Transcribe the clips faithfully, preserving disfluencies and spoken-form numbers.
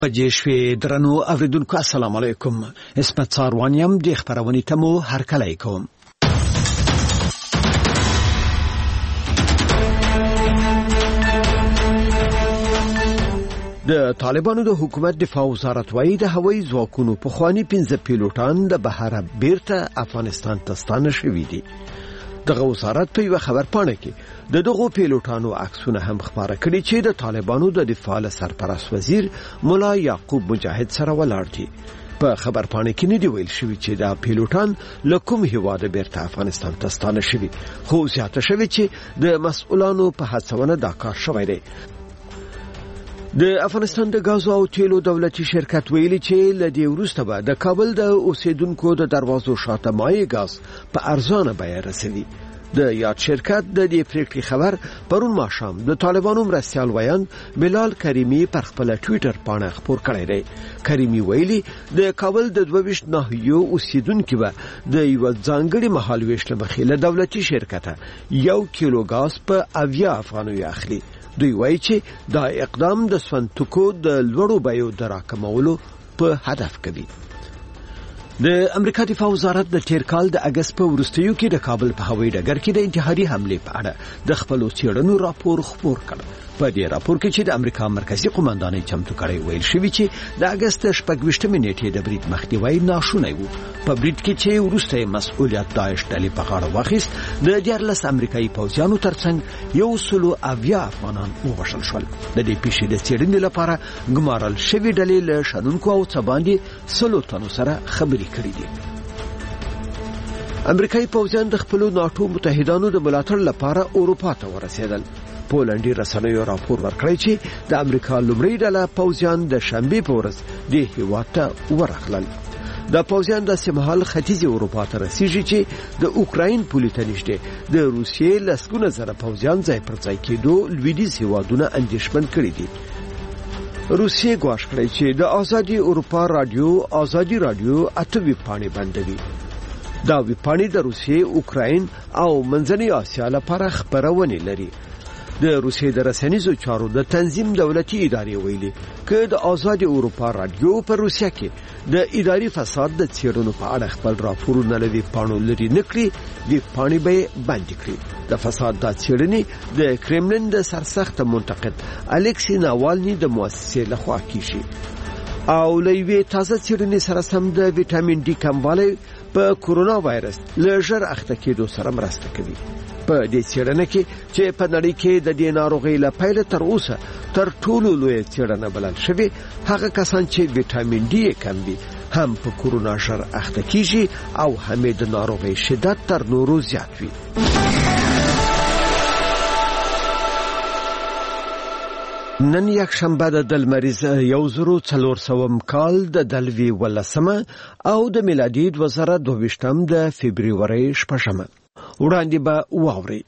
پجیشوی درنو اوریدونکو السلام علیکم. اسمت ساروانیم د خبرونې تمو هر کله کوم. د طالبانو د حکومت دفاع وزارت وايي د هوایي ځواکونو په خواني پنځه پیلوټان د بهر بیرته افغانستان ته ستانه شوي دي. دغه وزارت په یو خبر پاڼه کې د دغو پیلوټانو عکسونه هم خبره کړي چې د طالبانو د دفاع سرپرست وزیر مولا یعقوب مجاهد سره ولاړ دي. په خبر پاڼه کې نه دی ویل شوی چې دا پیلوټان له کوم هیواده بیرته افغانستان ته ستانه شوي، خو زیاته شوی چې د مسؤلانو په هڅونه دا کار شوی دی. د افغانستان د غازو او تیلو دولتي شرکت ویلي چې لدې وروسته به د کابل د اوسیدونکو د دروازو شاته مایع غاز په ارزانه بیه رسوي. د یاد شرکت د دې پریکړې خبر پرون ماښام د طالبانو مرستیال ویان بلال کریمی پر خپل ټوئیټر باندې خبر کړی دی. کریمی ویلي د کابل د دوه ویشت ناحیو اوسیدونکو به د یو ځانګړي مهال ویشت مخې له دولتي شرکت یو کیلو غاز په اویا افغانیو اخلي. دوی وایي چې دا اقدام د سونتکو د لوړو بیو د راکمولو په هدف کوي. د امریکا دفاع وزارت د تیر کال د اگست په وروستیو کې د کابل په هوایي ډګر کې د انتحاري حمله په اړه د خپل څېړنو راپور خپور کړ. په دې راپور کې چې د امریکا مرکزی قومندانۍ چمتو کړی ویل شوی چې د اگست شپږویشتمې نیټې د برید مخنیوي ناشونی وو. په برید کې چې وروسته مسؤلیت داعش ډلې په غاړه واخیست، د دیارلس امریکایي پوځیانو ترڅنګ یو سلو اویا افغانان ووژل شول. د دې پیښې د څېړنې لپاره ګمارل شوی ډلې له شنونکو او څه باندې سلو تنو سره خبرې کړې دي. امریکایي پوځیان د خپل ناتو متحدانو د ملاتړ لپاره اروپا ته ورسېدل. پولنډي رسنیو راپور ورکړی چې د امریکا لومړی ډله پوځیان د شنبې په ورځ د هیواد ته ورغلل. د پوځیان د سیمهال ختیځي اروپا ته رسیږي چې د اوکراین پولې ته نږدې د روسیې لسګونه زره پوځیان ځای پر ځای کېدو لویدیځ هیوادونه اندېښمن کړي دي. روسیې ګواښ کړی چې د آزادي اروپا رادیو آزادي رادیو اته ویبپاڼې بندوي. دا ویبپاڼې د روسیې، اوکراین او منځنۍ اسیا لپاره خبرونه لري. د روسیې د رسنیزو چارو د تنظیم دولتي ادارې ویلي چې د آزادي اروپا رادیو په روسیه کې د اداري فساد د څېړنو په اړه خپل راپورونه لوي پاڼو لري نکړي، د پاڼې به باندې کړي. د فساد د څېړنې د کرملین د سرسخت منتقد الکسی ناوالني د مؤسسې لخوا کیږي او لوي تازه څېړنې سره سم د وټامین ډي کموالی په کورونا وایرس له ژر اخته کېدو سره مرسته کوي. په دې څېړنه کې چې په نړۍ کې د دې ناروغۍ له پیل تر اوسه تر ټولو لوی څېړنه بلل شوی، هغه کسان چې وټامین ډي کم وي هم په کورونا ژر اخته کیږي او هم د ناروغۍ شدت تر نورو زیات وي. نن یک شنبه د دلمریز یو زرو څلور سوم کال د دلوي ولسمه او د میلادي دوه زره دوه ویشتم د فبرवरी شپږمه. وړاندې به واوري.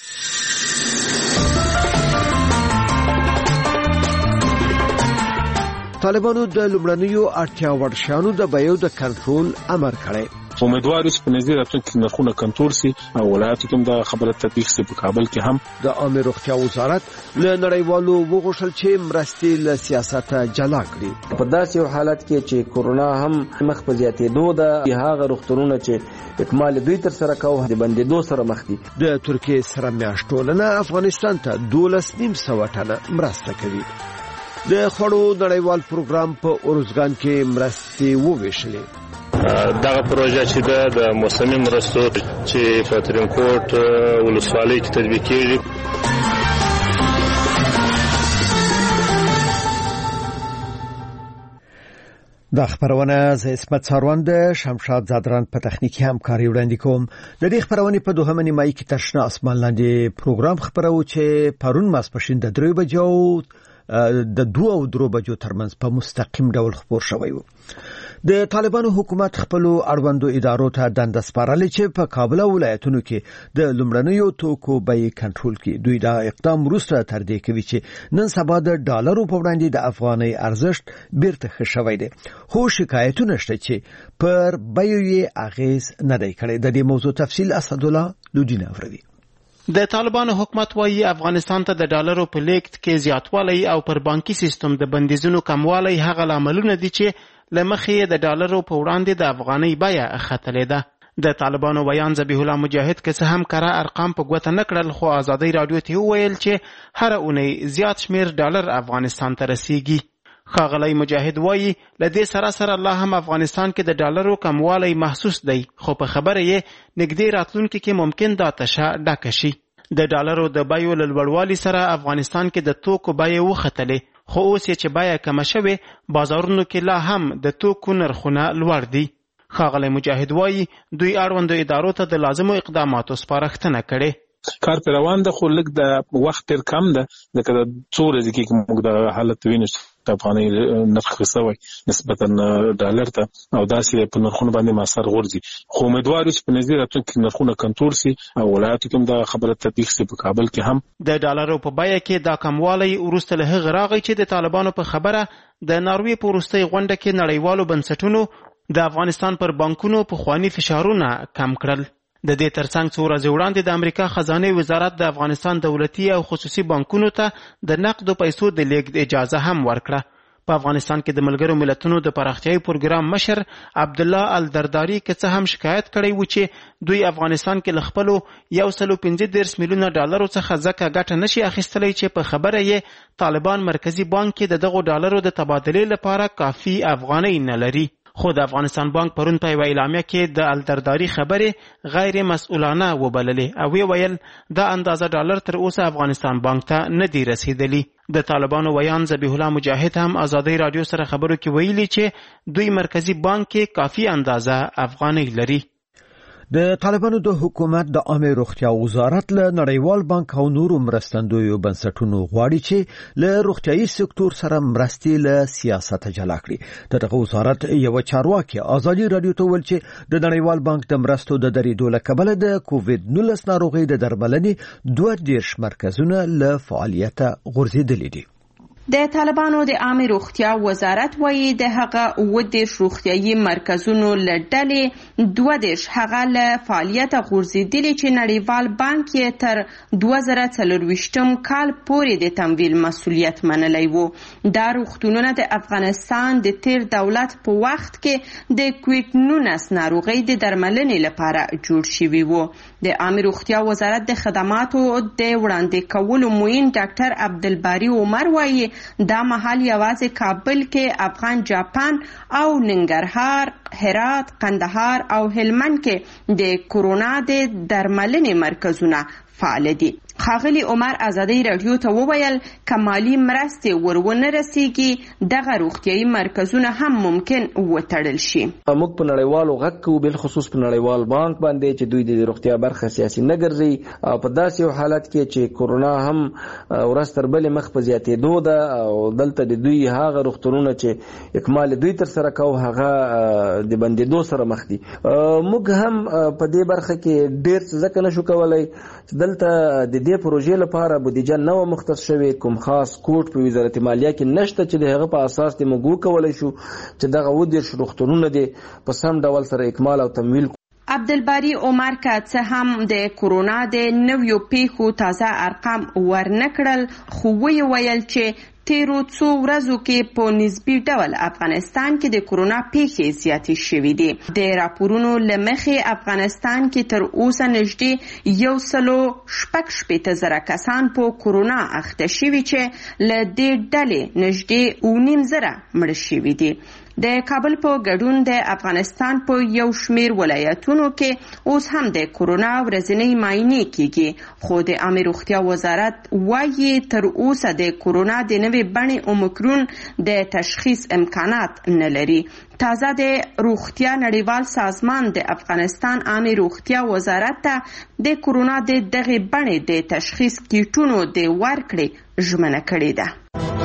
طالبانو د لومړنیو اړتیا وړ شیانو د بیو د کنټرول امر کړی. امیدوار اوس په نظر راتلونکي نرخونه کنټرول سي او ولایتو کې د خبره تطبیق سي. په کابل کې هم د عامه روغتیا وزارت له نړیوالو وغوښتل چې مرستې له سیاست جلا کړي. په داسې حالت کې چې کورونا هم مخ په زیاتېدو ده، هغه روغتونونه چې اکمال دوی تر سره کوي د بندېدو سره مخ دي. د ترکیې سره میاشتولنه افغانستان ته دولس نیم سوه ټنه مرسته کوي. د خړو نړیوال پروګرام په اورزګان کې مرستې وویشلې. دغه پروژه چې د موسمي مرستو چې په ترینکوټ ولسوالۍ کې تطبیق کیږي. دا خبرونه ز اسمت ساروان د شمشاد زادران په تخنیکی همکاري وړاندې کوم. د دې خبرونه په دوهمه نیمایي کې ترشنه اسمان لاندې پروګرام خبرو چې پرون ماسپښین د درې بجو د دوه او درو بجو ترمنځ په مستقیم ډول خبر شوی و. د طالبانو حکومت خپل اړوندو ادارو ته دنده سپارلې چې په کابل ولایتونو کې د لومړنیو توکو بیې کنټرول کړي. دوی دا اقدام وروسته تر دې کوي چې نن سبا د ډالرو په وړاندې د افغانۍ ارزښت بیرته ښه شوی دی، خو شکایتونه شته چې پر بیې اغیز نه دی کړی. د دې موضوع تفصیل اسدالله لودین اوروي. د طالبانو حکومت وايي افغانستان ته د ډالرو په لیږد کې زیاتوالی او پر بانکي سیستم د بندیزونو کموالی هغه لاملونه دي چې له مخې د ډالرو په وړاندې د افغانۍ بیه ختلې ده. د طالبانو ویان ذبیح الله مجاهد که څه هم کره ارقام په ګوته نه کړل، خو ازادۍ راډیو ته وویل چې هره اونۍ زیات شمیر ډالر افغانستان ته رسیږي. ښاغلی مجاهد وایي له دې سره سره الله هم افغانستان کې د ډالرو کموالی محسوس دی، خو په خبره یې نږدې راتلونکي کې ممکن دا تشه ډکه شي. د ډالرو د بیو له لوړوالي سره افغانستان کې د توکو بیې وختلې، خو اوس یې چې بیه کمه شوې بازارونو کې لا هم د توکو نرخونه لوړ دي. ښاغلی مجاهد وایي دوی اړوندو ادارو ته د لازمو اقداماتو سپارښتنه کړې. کار پر روان ده، خو لږ د وخت ډېر کم ده، ځکه د څو ورځې کې موږ د حالت وینو چې د افغانۍ نرخ ښه شوی نسبتا ډالر ته او داسې په نرخونو باندې مؤثر غورځي. خو امیدوار یو چې په نږدې راتلونکي کې نرخونه کنټرول سي او ولایاتو کې هم دا خبره تطبیق سي. په کابل کې هم د ډالرو په بیه کې دا کموالی وروسته له هغه راغی چې د طالبانو په خبره د ناروې په وروستۍ غونډه کې نړیوالو بنسټونو د افغانستان پر بانکونو پخواني فشارونه کم کړل. د دې ترڅنګ څو ورځې وړاندې د امریکا خزانه وزارت د افغانستان دولتي او خصوصي بانکونو ته د نقدو پیسو د لیږد اجازه هم ورکړه. په افغانستان کې د ملګرو ملتونو د پراختیايي پروګرام مشر عبدالله الدرداري که څه هم شکایت کړی و چې دوی افغانستان کې له خپلو یو سلو پنځه دېرش میلیونه ډالرو څخه ځکه ګټه نشي اخیستلی چې په خبره یې طالبان مرکزي بانک کې د دغو ډالرو د تبادلې لپاره کافي افغانۍ نه لري. خو د افغانستان بانک پرون په یوه اعلامیه کې د الدرداري خبرې غیر مسؤلانه وبللې او ویې ویل دا اندازه ډالر تر اوسه افغانستان بانک ته نه دي رسیدلي. د طالبانو ویان ذبیح الله مجاهد هم ازادۍ راډیو سره خبرو کې ویلي چې دوی مرکزي بانک کې کافي اندازه افغانۍ لري. د طالبانو د حکومت د عامه روغتیا وزارت له نړیوال بانک او نورو مرستندویو بنسټونو غواړي چې له روغتیايي سکتور سره مرستې له سیاست جلا کړي. دغه وزارت یو چارواکي ازادي راډیو ته ویل چې د نړیوال بانک د مرستو د درېدو له کبله د کووډ نولس ناروغۍ د درملنې دوه دېرش مرکزونه له فعالیته غورځېدلي دي. د طالبانو د عامه روغتیا وزارت وایي د هغه اووه دېرش روغتیايي مرکزونو له ډلې دوه دېرش هغه له فعالیته غورځېدلي چې نړیوال بانک یې تر دوه زره څلرویشتم کال پورې د تمویل مسؤلیت منلی و. دا روغتونونه د افغانستان د تیر دولت په وخت کې د کووډ نولس ناروغۍ د درملنې لپاره جوړ شوي وو. د عامه روغتیا وزارت د خدماتو د وړاندې کولو معین ډاکټر عبدالباري عمر وایي دا مهال یوازې کابل کې افغان جاپان او ننګرهار، هرات، قندهار او هلمند کې د کورونا د درملنې مرکزونه فعال دي. ښاغلي عمر ازادۍ راډیو ته وویل که مالي مرستې ور ونه رسیږي دغه روغتیايي مرکزونه هم ممکن وتړل شي. موږ په نړیوالو غږ کوو، بالخصوص په نړیوال بانک باندې چې دوی د روغتیا برخه سیاسي نه ګرځي او په داسې یو حالت کې چې کورونا هم ورځ تر بلې مخ په زیاتېدو ده او دلته د دوی هغه روغتونونه چې اکمال دوی تر سره کوو هغه د بندېدو سره مخ دي. موږ هم په دې برخه کې ډېر څه ځکه نشو کولی چې دلته د دې پروژې لپاره بودیجه نه و مختص شوی، کوم خاص کوټ په وزارت مالیه کې نشته چې د هغه په اساس د موږ وکولی شو چې دغه اووه دېرش روغتونونه دي په سم ډول سره اکمال او تمویل. عبدالباري عمر که څه هم د کورونا د نویو پیښو تازه ارقام ورنکړل، خو ویې ویل چې تیرو څو ورځو کې په نسبي ډول افغانستان کې د کورونا پیښې زیاتې شوې دي. د راپورونو له مخې افغانستان کې تر اوسه نږدې یو سلو شپږ شپېته زره کسان په کورونا اخته شوي چې له دې ډلې نږدې اوه نیم زره مړه شوي دي. د کابل په ګډون د افغانستان په یو شمیر ولایتونو کې اوس هم د کورونا ورځنۍ معاینې کیږي، خو د عامه روغتیا وزارت وایي تر اوسه د کورونا د نوې بڼې اومیکرون د تشخیص امکانات نه لري. تازه د روغتیا نړیوال سازمان د افغانستان عامه روغتیا وزارت ته د کورونا د دغې بڼې د تشخیص کیټونو د ورکړې ژمنه کړې ده.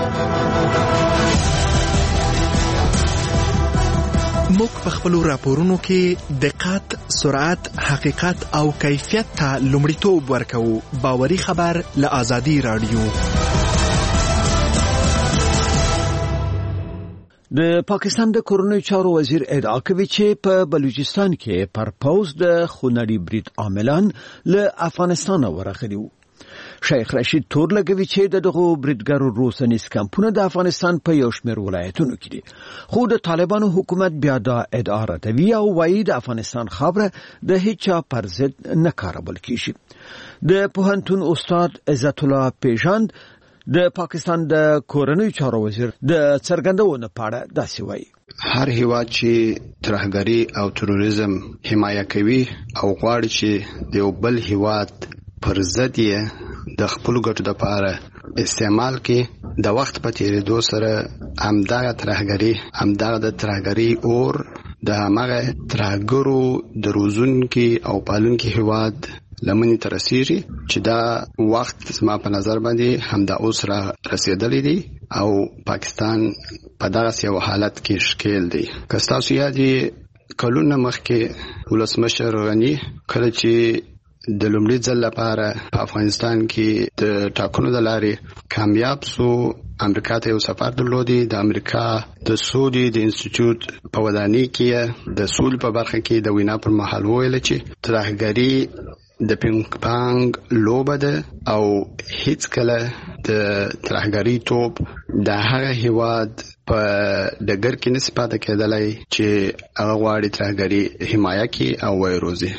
موږ په خپلو راپورونو کې دقت، سرعت، حقیقت او کیفیت ته لومړیتوب ورکوو. باوري خبر له ازادي راډیو. د پاکستان د کورنۍ چارو وزیر ادعا کوي چې په بلوچستان کې پر پوز د خونړي برید عاملان له افغانستان ورغلي وو. شیخ رشید تور لګوي چې د دغه بریدګرو روسنیز کمپونه د افغانستان په یو شمېر ولایتونو کې دي، خو د طالبانو حکومت بیا دا ادعا ردوي او وایي د افغانستان خبره د هیچا پر ضد نه کارول کیږي. د پوهنتون استاد عزت الله پیژاند د پاکستان د کورنۍ چارو وزیر د څرګندونې په اړه داسې وایي: هر هیواد چې ترهګري او تروریزم حمایه کوي او غواړي چې د یو بل هیواد پر ضد یې د خپل ګټو لپاره استعمال کې د وخت په تیریدو سره همدغه ترهګري همدغه د ترهګري اور د هغه ترهګرو د روزونکي او پالونکي هیواد لمنې ته رسیږي چې دا وخت زما په نظر باندې همدا اوس را رسیدلی دی او پاکستان په دغه یو حالت کې ښکیل دی. که ستاسو یادې کلونه مخکې ولسمشر غني کله چې د لومړي ځل لپاره په افغانستان کې د ټاکنو د لارې کامیاب سو، امریکا ته یو سفر درلودي. د امریکا د سودي د انسټیټیوټ په ودانۍ کې د سول په برخه کې د وینا پر مهال ویل چې ترهګري د پینګ پانګ لوبه ده او هیڅ کله د ترهګري توپ د هغه هیواد په دګر کې نسبت کېدلای چې هغه غواړي ترهګري حمایه کړي او وایروزي.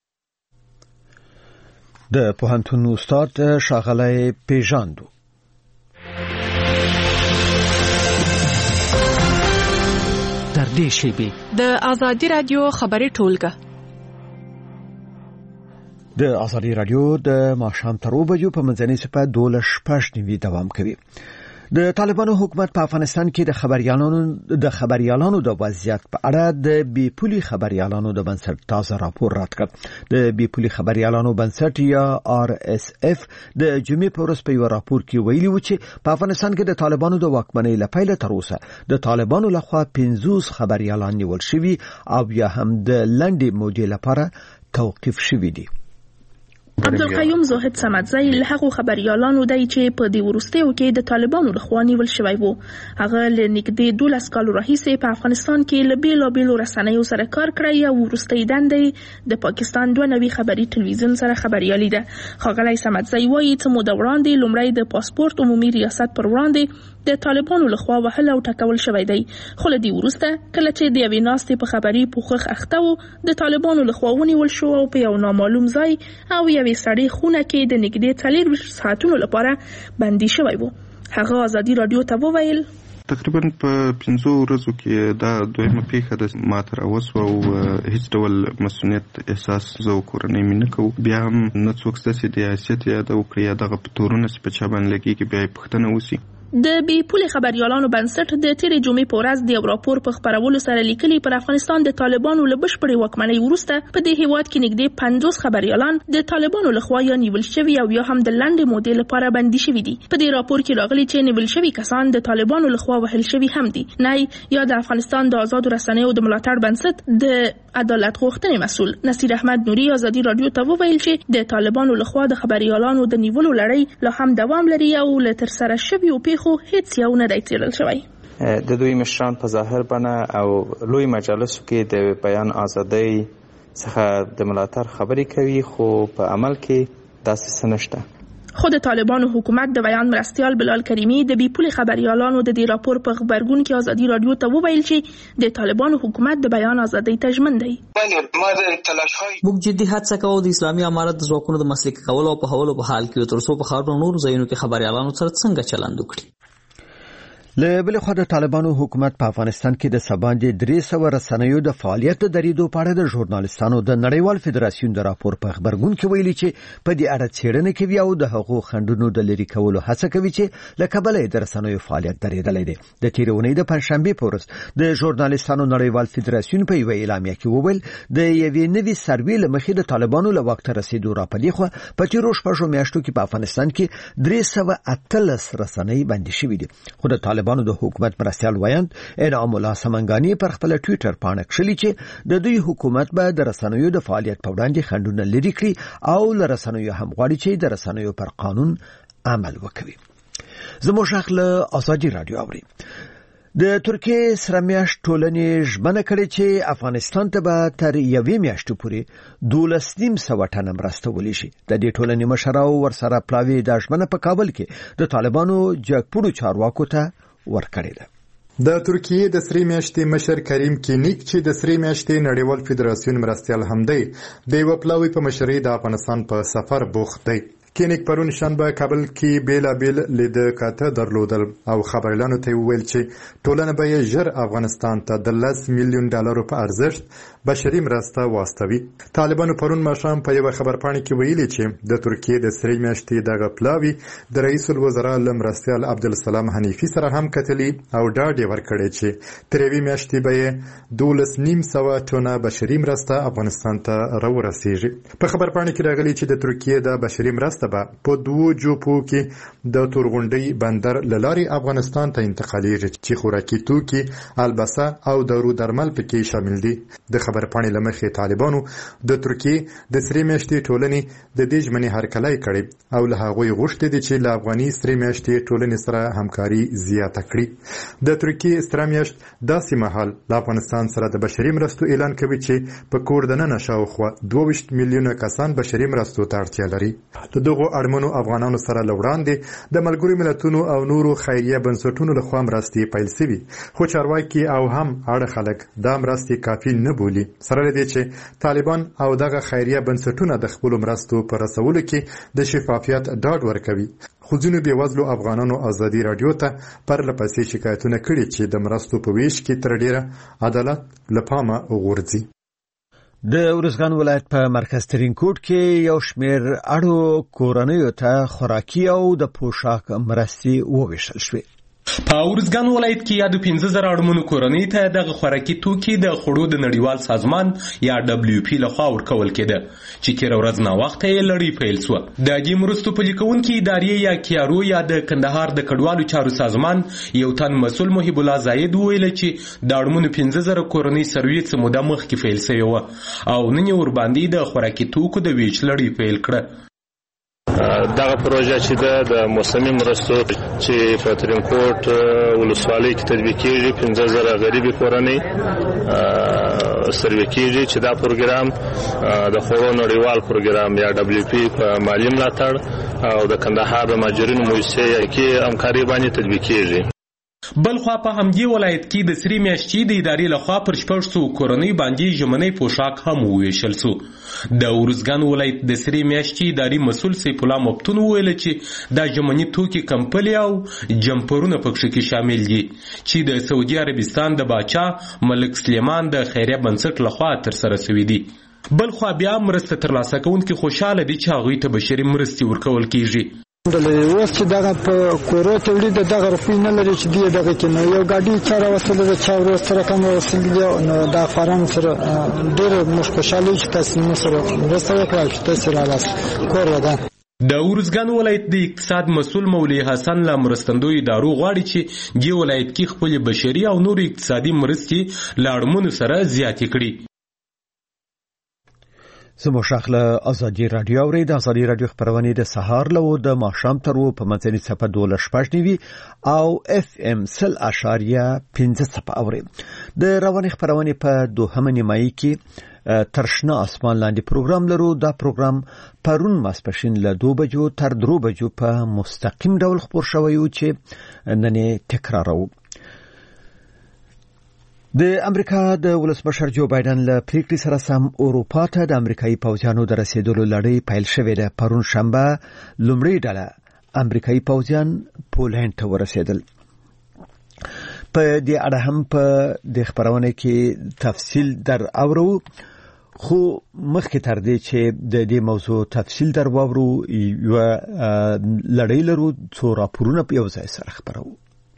د پوهنتون استاد ښاغلی پیژاندو. در دې شیبې د ازادي رادیو خبري ټولګه د ازادي رادیو د ماښام تر اوو بجو په منځنۍ سپه دولس شپږ نیوي دوام کوي. د طالبانو حکومت په افغانستان کې د خبريالانو د خبريالانو د وضعیت په اړه د بي پولي خبريالانو د بنسټ تازه راپور رد کړ. د بي پولي خبريالانو بنسټ یا آر اس اف د جمعې په ورځ په یو راپور کې ویلي و چې په افغانستان کې د طالبانو د واکمنۍ لپاره تر اوسه د طالبانو لخوا پنځوس خبريالان نیول شوي او یا هم د لنډې مودې لپاره توقيف شوي دي. عبدالقیوم زاهد صمدزی له هغو خبريالانو دی چې په دې وروستیو کې د طالبانو لخوا نیول شوی وو. هغه له نږدې دولس کالو راهیسې په افغانستان کې له بیلابیلو رسنیو سره کار کړی او وروستۍ دندې د پاکستان دوه نوي خبري تلویزیون سره خبريالي ده. ښاغلی صمدزی وایي چې موده وړاندې لومړی د پاسپورت عمومي ریاست پر وړاندې د طالبانو لخوا وهل او ټکول شوی دی، خو له دې وروسته کله چې د یوې ناستې په خبري پوښښ اخته و د طالبانو لخوا ونیول شو او په یو نامعلوم ځای او یوې سړې خونه کې د نږدې څلوېښت ساعتونو لپاره بندي شوی و. هغه ازادي رادیو ته وویل: تقریبا په پنځو ورځو کې دا دویمه پیښه د ماته راوسوه او هیڅ ډول مسؤلیت احساس زه او کورنۍ مې نه کوو. بیا هم نه څوک ستاسې د حیثیت یاده وکړي یا دغه په تورونه چې په چا باندې لګېږي بیا یې پوښتنه وشي. د بي پولي خبريالانو بنسټ د تیرې جمعې په ورځ د یو راپور په خپرولو سره لیکلي پر افغانستان د طالبانو له بشپړې واکمنۍ وروسته په دې هیواد کې نږدې پنځوس خبريالان د طالبانو لخوا یا نیول شوي او یا هم د لنډې مودې لپاره بندي شوي دي. په دې راپور کې راغلي چې نیول شوي کسان د طالبانو لخوا وهل شوي هم دي. نه یا د افغانستان د آزادو رسنیو د ملاتړ بنسټ د عدالت غوښتنې مسؤل نصیر احمد نوري ازادي رادیو ته وویل چې د طالبانو لخوا د خبريالانو د نیولو لړۍ لا هم دوام لري او له ترسره شویو پیښو هیڅ یو نه دی څېړل شوی. د دوی مشران په ظاهر بڼه او لوی مجالسو کې د بیان ازادۍ څخه د ملاتړ خبرې کوي، خو په عمل کې داسې څه نشته. خو د طالبانو حکومت د بیان مرستیال بلال کریمی د بي پولي خبريالانو د دې راپور په خبرګون کې ازادي رادیو ته وویل چې د طالبانو حکومت د بیان ازادۍ ته ژمن دی. موږ جدي هڅه کوو د اسلامي امارت د ځواکونو د مسلکي کولو او په هولو په حال کې تر څو په خاورو نور ځایونو کې خبريالانو سره څنګه چلند وکړي. له بل خوا د طالبانو حکومت په افغانستان کې د سباندې درې سوه رسنیو د فعالیت د دریدو په اړه د ژورنالستانو د نړیوال فدراسیون د راپور په خبرګون کې ویلي چې په دې اړه څېړنه کوي او د هغو خنډونو د لرې کولو هڅه کوي چې له کبله د رسنیو فعالیت درېدلی دی. د تېرې اونۍ د پنجشنبې په ورځ د ژورنالستانو نړیوال فدراسیون په یوه اعلامیه کې وویل د یوې نوې سروې له مخې د طالبانو له واک ته رسېدو راپدې خوا په تېرو شپږو میاشتو کې په افغانستان کې درې سوه اتلس رسنۍ بندي شوي دي. خو د طالبانو د حکومت مرستیال وایند انعام الله سمنګانی پر خپل ټوئیټر باندې کړلي چې د دوی حکومت به د رسنیو د فعالیت په وړاندې خنډونه لري کړي او له رسنیو هم غواړي چې د رسنیو پر قانون عمل وکړي. زموږ شخص له ازادي رادیو اوري. د ترکیې سره میاشت ټولنې ژمنه کړې چې افغانستان ته به تر یوې میاشتې پورې دولس نیم سوه ټنه مرسته ولیشي. د دې ټولنې مشرانو ورسره پلاوي د ژمنه په کابل کې د طالبانو جګپوړو چارواکو ته ورکړې ده. د ترکیې د سری میاشتې مشر کریم کینیک چې د سری میاشتې نړیوال فدراسیون مرستیال هم دی د یو پلاوي په مشرۍ د افغانستان په سفر بوخت دی. کینیک پرون شنبه کابل کې بیلابیل لید کاته درلودل او خبريالانو ته ویل چې ټولنه به ژر افغانستان ته د لس میلیون ډالرو په ارزښت بشري مرسته واستوي. طالبانو پرون ماښام په یو خبرپاڼه کې ویلي چې د ترکیې د سری میاشتې دغه پلاوي د رئیس الوزرا لمرستیال عبدالسلام حنیفي سره هم کتلي او ډاډ یې ورکړی چې تر یوې میاشتې به دولس نیم سوه ټنه بشري مرسته افغانستان ته راورسیږي. په خبرپاڼه کې راغلي چې د ترکیې د بشري مرسته په دوو جوپو کې د تورغونډۍ بندر للاري افغانستان ته انتقالېږي چې خوراکي توکي، البسه او دارو درمل پکې شامل دي. د خبرپاڼې له مخې طالبانو د ترکیې د سری میاشتې ټولنې د دې ژمنې هرکلی کړی او له هغوی غوښتي دي چې له افغاني سری میاشتې ټولنې سره همکاري زیاته کړي. د ترکیې سره میاشت داسې مهال له افغانستان سره د بشري مرستو اعلان کوي چې په کور دننه شاوخوا دوه ویشت میلیونه کسان بشري مرستو ته اړتیا لري. دغه اړمنو افغانانو سره لوړاندې د ملګرو ملتونو او نورو خیریه بنسټونو لخوا مرستې پیل شوي، خو چارواکي او هم اړه خلک دا مرستې کافي نه بولي. سره لدې چې طالبان او دغه خیریه بنسټونه د خپل مرستو پر رسولو کې د شفافیت ډاډ ورکوي. خو ځینو بېوزلو افغانانو ازادي راډیو ته پرله پسې شکایتونه کړي چې د مرستو په ویش کې تر ډیره عدالت له پامه غورځي. د ارزګان ولایت په مرکز ترینکوټ کې یو شمېر اړو کورنیو ته خوراکي او د پوشاک مرستې وویشل شوې. په ارزګان ولایت کې یا د پنځه زره اړمنو کورنۍ ته دغه خوراکي توکي د خوړو د نړیوال سازمان یا دبلیو پی لخوا ورکول کېده چې تېره ورځ ناوخته یې لړۍ پیل شوه. د دې مرستو پلي کوونکي ادارې یا کیارو یا د کندهار د کډوالو چارو سازمان یو تن مسؤل محب الله زاید وویل چې د اړمنو پنځه زره کورنۍ سروې څه موده مخکې پیل شوې وه او نن یې ورباندې د خوراکي توکو د ویش لړۍ پیل کړه. دغه پروژه چې ده د موسمي مرستو چې په ترینکوټ ولسوالۍ کې تطبیق کېږي، پنځه زره غریبې کورنۍ سروې کېږي چې دا پروګرام د خوړو نړیوال پروګرام یا دبلیو پی په مالي ملاتړ او د کندهار د مهاجرینو موسسې کې همکاري باندې تطبیق کېږي. بلخوا په همدې ولایت کې د سری میاشتې د ادارې لخوا پر شپږ سوه کورنۍ باندې ژمنی پوشاک هم وویشل سو. د ارزګان ولایت د سری میاشتې ادارې مسؤل سیف الله مفتون وویل چې دا ژمني توکي کمپلې او جمپرونه پکې کې شامل دي چې د سعودي عربستان د باچا ملک سلیمان د خیریه بنسټ لخوا ترسره شوي دي. بلخوا بیا مرسته ترلاسه کوونکي خوشاله دي چې هغوی ته بشري مرستې ورکول کیږي. اوس چې دغه په کورو تولید دغه روپۍ نه لري چې دی دغه کې نو یو ګاډي چاره وسله د چا ورو سره کوم وسیله دی نو دا فارم سره ډېر مش خوشاله چې تاسو مو سره ورسته وکړئ چې تاسو راځي کور ودا. د ارزګان ولایت د اقتصاد مسؤل مولوی حسن لا مرستندوی دارو غواړي چې دی ولایت کې خپل بشري او نور اقتصادي مرستې لاړمنو سره زیاتې کړي. زمو شاخله ازادي رادیو اوري د ازادي رادیو خبرونه د سهار له د ماښام تر و په منځني صفه دوله شپږ نیوي او اف ام سل اشاریه پنځه صفه اوري. د رواني خبرونه په دوهمه نیمایي کې ترشنا اسمان لاندې پروګرام لرو. دا پروګرام پرون ماسپښین له دو بجو تر درو بجو په مستقیم ډول خبر شوی و چې نن تکرارو. د امریکا د ولسمشر جو بایدن له پریکړې سره سم اروپا ته د امریکایي پوځیانو د رسیدلو لړۍ پیل شوې ده. پرون شنبه لومړی ډله امریکایي پوځیان پولند ته ورسېدل. په دې اړه هم په د خبرونه کې تفصیل در اورو، خو مخکې تر دې چې د دې موضوع تفصیل در واورو یو لړۍ لرو څو راپورونه په یو ځای سره خبرو.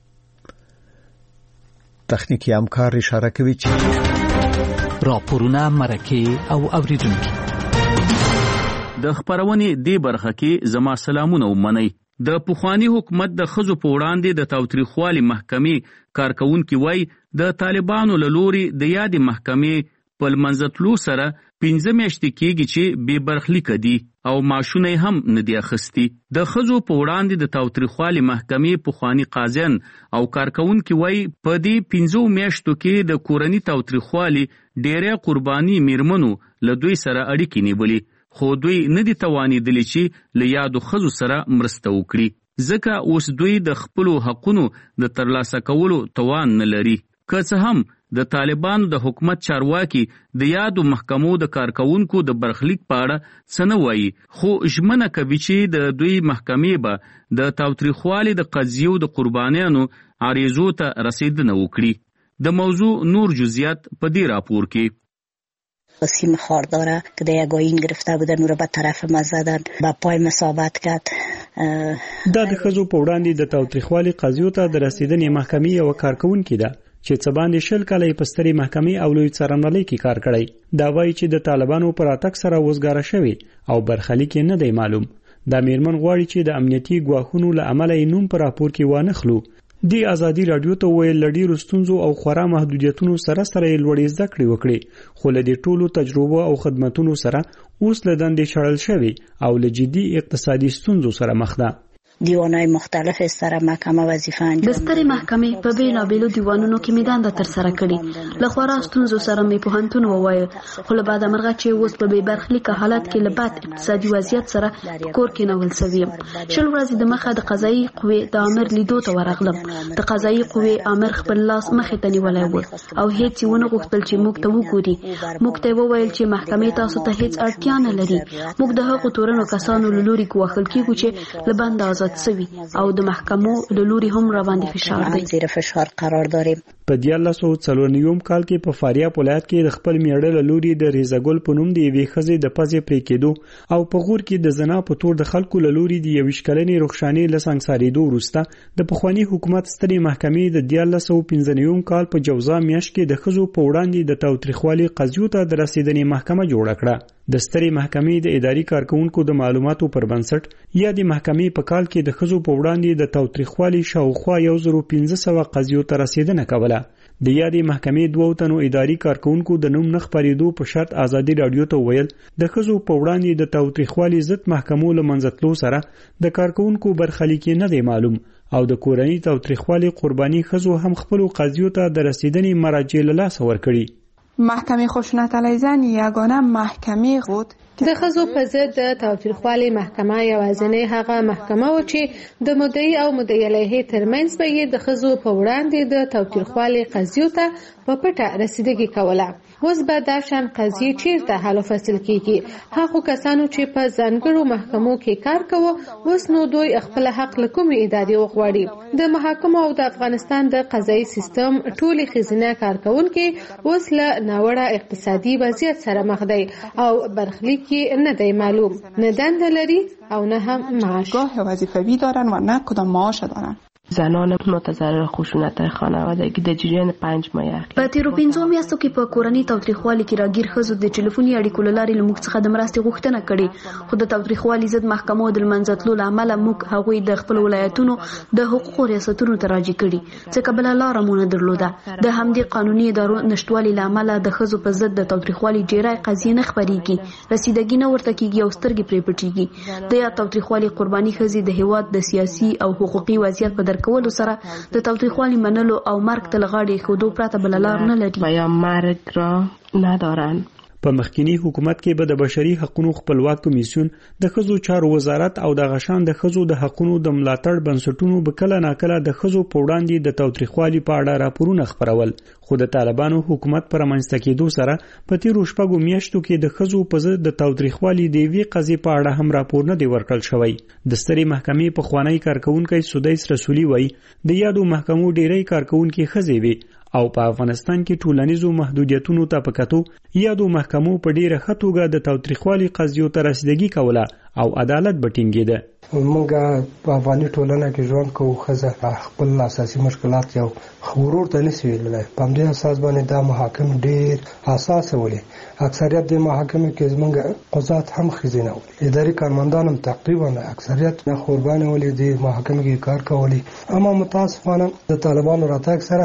تخنیکی همکار اشاره کوي چې راپورونه مرکه او اوریدونکو د خبرونه دی برخه کې زما سلامونه ومنئ. د پخوانی حکومت د خزو په وړاندې د تاوتریخوالي محکمې کارکونکو وای د طالبانو له لوري د یادې محکمې په منځتلو سره پنځه میاشتې کېږي چې بې برخلیکه دي او معاشونه هم نه دي اخیستي. د ښځو په وړاندې د تاوتریخوالي محکمې پخواني قاضیان او کارکوونکي وایي په دې پنځو میاشتو کې د کورني تاوتریخوالي ډېری قرباني میرمنو له دوی سره اړیکې نیولي، خو دوی نه دي توانېدلي چې له یادو ښځو سره مرسته وکړي، ځکه اوس دوی د خپلو حقونو د ترلاسه کولو توان نه لري. که څه هم د طالبانو د حکومت چارواکي د یادو محکمو د کارکوونکو د برخلیک په اړه څه نه وایي، خو ژمنه کوي چې د دوی محکمې به د تاوتریخوالي د قضیو د قربانیانو عریضو ته رسیدنه وکړي. د موضوع نور جزئیات په دې راپور کې. سیم خارداره که د یگاین گرفته بودن او را به طرف ما زدن با پای مصابت کرد. دا د ښځو په وړاندې د تاوتریخوالي قضیو ته د رسیدنې محکمې یوه کارکوونکې ده چې څه باندې شل کاله یې په سترې محکمې او لوی څارنوالۍ کې کار کړی. دا وایي چې د طالبانو پر راتګ سره وزګاره شوي او برخلیک یې نه دی معلوم. دا میرمن غواړي چې د امنیتي ګواښونو له امله یې نوم په راپور کې وانه خلو. دی ازادي رادیو ته ویل له ډېرو ستونزو او خورا محدودیتونو سره سره یې لوړې زده کړې وکړې، خو له دې ټولو تجربو او خدمتونو سره اوس له دندې شړل شوي او له جدي اقتصادي ستونزو سره مخ ده. دیوانهای مختلف ستر محکمه وظیفه انجام د سترې محکمې په بېلابېلو دیوانونو کې مې دنده ترسره کړې. له خورا ستونزو سره مې پوهنتون وویل، خو له بعده مرغه چې اوس په بې برخلیکه حالت کې له بد اقتصادي وضعیت سره په کور کې نول سوي یم. شل ورځې د مخه د قضایي قوې د امر لیدو ته ورغلم. د قضایي قوې امر خپل لاس مخې ته نیولی و او هیڅ یې ونه غوښتل چې موږ ته وګوري. موږ ته یې وویل چې محکمې تاسو ته هیڅ اړتیا نه لري. موږ د هغو تورنو کسانو له لوري ګواښل کېږو چې له بند آزاد سوي او د محکمو له لوري هم را باندې فشار دی. زیر فشار قرار داریم. په دیارلس سوه څلور نوي کال کې په فاریاب ولایت کې د خپل میړه له لوري د ریزګل په نوم د یوې ښځې د پزې پرې کېدو او په غور کې د زنا په تور د خلکو له لوري د یویشت کلنې رخشانې له سنګسارېدو وروسته د پخواني حکومت سترې محکمې د دیارلس سوه پنځه نوي کال په جوزا میاشت کې د ښځو په وړاندې د تاوتریخوالي قضیو ته د رسیدنې محکمه جوړه کړه. د سترې محکمې د اداري کارکوونکو د معلوماتو پر بنسټ یا د محکمې په کال کې د ښځو په وړاندې د تاوتریخوالي شاوخوا یو زر پنځه سوه قضیو ته رسیدنه کوله. د یادې محکمې دوو تنو اداري کارکوونکو د نوم نه خپرېدو په شرط ازادي رادیو ته ویل د ښځو په وړاندې د تاوتریخوالي ضد محکمو له منځه تلو سره د کارکوونکو برخلیک نه دی معلوم او د کورني تاوتریخوالي قرباني ښځو هم خپلو قضیو ته د رسیدنې مراجع له لاسه ورکړي. محکمه خشونت علیه زن یگانه محکمه بود د ښځو په ضد د تاوتریخوالي محکمه یوازینۍ هغه محکمه و چې د مدعي او مدعي علیه ترمنځ به یې د ښځو په وړاندې د تاوتریخوالي قضیو ته په پټه رسیدګي کوله. اوس به دا شان قضیې چیرته حل و فصل کیږي؟ هغو کسانو چې په ځانګړو محکمو کې کار کوي اوس نو دوی خپل حق له کومې ادارې وغواړي؟ د محاکمو او د افغانستان د قضایي سیستم ټولې ښځینه کارکوونکي اوس له ناوړه اقتصادي وضعیت سره مخ دی او برخلیک کې نه دی معلوم، نه دنده لري او نه هم معاش. گاه وظیفوی دارن و نه کدام معاش دارن. زنان متضرر خشونت خانوادگی د جریان پنج مایه په تیرو پنځو میاشتو کې په کورنۍ تاوتریخوالي کې راګیر ښځو د ټلیفوني اړیکو له لارې له موږ څخه د مرستې غوښتنه کړې، خو د تاوتریخوالي ضد محکمو د لمنځه تلو له امله موږ هغوی د خپلو ولایتونو د حقوقو ریاستونو ته راجع کړي، ځکه بله لاره مو نه درلوده. د همدې قانوني ادارو نشتوالي له امله د ښځو په ضد د تاوتریخوالي ډېری قضیې نه خپرېږي، رسیدګي نه ورته کېږي او سترګې پرې پټېږي. د یاد تاوتریخوالي قرباني ښځې د هېواد د سیاسي او حقوقي وضعیت په درکولو سره د تاوتریخوالي منلو او مرګ ته لغاړې ښودو پرته بله لار نه لري و یا مرگ را ندارن. په مخکینی حکومت کې به د بشري حقوقو خپلواک کمیسیون د ښځو چارو وزارت او د غشان د ښځو د حقوقو د ملاتړ بنسټونو به کله ناکله د ښځو په وړاندې د تاوتریخوالي په اړه راپورونه خپرول، خو د طالبانو حکومت پر منځته کېدو سره په تیرو شپږو میاشتو کې د ښځو په ضد د تاوتریخوالي د یوې قضیې په اړه هم راپور نه دی ورکړل شوی. د سترې محکمې پخوانی کارکوونکی سدیس رسولي وایي د یادو محکمو ډېری کارکوونکي ښځې وي او په افغانستان کې ټولنیزو محدودیتونو ته په کتو یادو محکمو په ډیره ښه توګه د تاوتریخوالي قضیو ته رسیدګي کوله او عدالت به ټینګېده. موږ په افغاني ټولنه کې ژوند کوو، ښځه خپل اساسي مشکلات یو ورور ته نسی ویلای. په همدې اساس باندې دا محاکم ډېر اساس ولې اکثریت د محاکمې کې زمونږ قضات هم ښځینه ولې اداري کارمندان هم تقریبا اکثریت نه قرباني ولې د محاکمې کې کار کولی. اما متاسفانه د طالبانو راتګ سره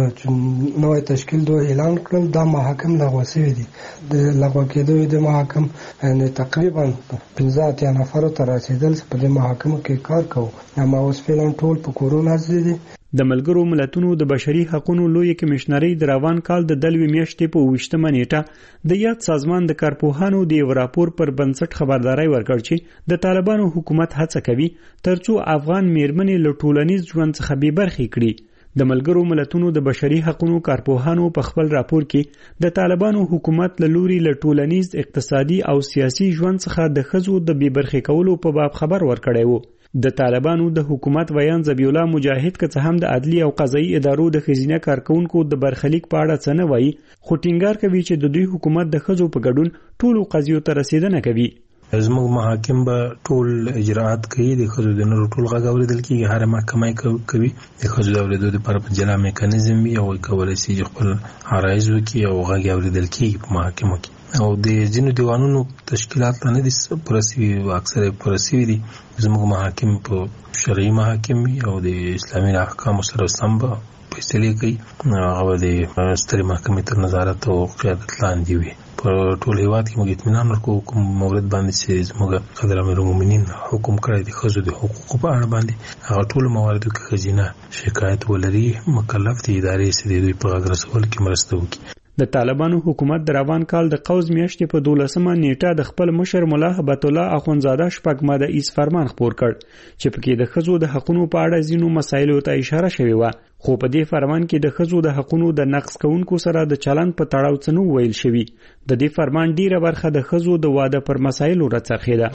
نوې تشکیل دوه اعلان کړل دا محاکم لغوه شوي دي. د لغوه کېدو د محاکم یعنې تقریبا پنځه اتیا نفرو ته رسېدل په دې محاکمو کې کار کوو. اما اوس فعلا ټول په کورونه دي. د ملګرو ملتونو د بشري حقوقو لوی کمشنري د روان کال د دلوي میاشتې په اوویشتمه نیټه د یاد سازمان د کارپوهانو د یو راپور پر بنسټ خبرداري ورکړ چې د طالبانو حکومت هڅه کوي ترڅو افغان میرمنې له ټولنیز ژوند څخه بې برخې کړي. د ملګرو ملتونو د بشري حقوقو کارپوهانو په خپل راپور کې د طالبانو حکومت له لوري له ټولنیز اقتصادي او سیاسي ژوند څخه د ښځو د بې برخې کولو په باب خبر ورکړی و. د طالبانو د حکومت ویان ذبیح الله مجاهد که څه هم د عدلي او قضایي ادارو د ښځینه کارکونکو د برخلیک په اړه څه نه وایي خو ټینګار کوي چې د دوی حکومت د ښځو په ګډون ټولو قضیو ته رسیدنه کوي. زموږ محاکم به ټول اجراءات کوي د ښځو د نورو ټول غږ اورېدل کېږي. هره محکمه کوي د ښځو د اورېدو لپاره په جلا میکانیزم وي او کولی شي چې خپل عرایض وکړي او غږ اورېدل کېږي په محاکمو کې. او د ځینو دیوانونو تشکیلات نه دي پوره سوي اکثره پوره سوي دي. زموږ محاکم په شرعي محاکم او د اسلامي احکامو سره سم فیصلې کوي. هغه د سترې محکمې تر نظارت او قیادت لاندې وي. په ټول هیواد کې موږ اطمینان ورکوو کوم مورد باندې چې زموږ قدر امیرالمؤمنین حکم کړی د ښځو د حقوقو په اړه باندې هغه ټولو مواردو کې ښځینه شکایت ولري مکلف دي ادارې چې د دوی په غږ رسولو کې مرسته وکړي. د طالبانو حکومت د روان کال د قوز میاشتې په دولسمه نیټه د خپل مشر مولا هبت الله اخونزاده شپږ ماده ایز فرمان خپور کړ چې پکې د ښځو د حقوقو په اړه ځینو مسایلو ته اشاره شوې و. خو په دې فرمان کې د ښځو د حقوقو د نقض کوونکو سره د چلند په تړاو څه نه ویل شوي. د دې فرمان ډیره برخه د ښځو د واده پر مسایلو راڅرخېده.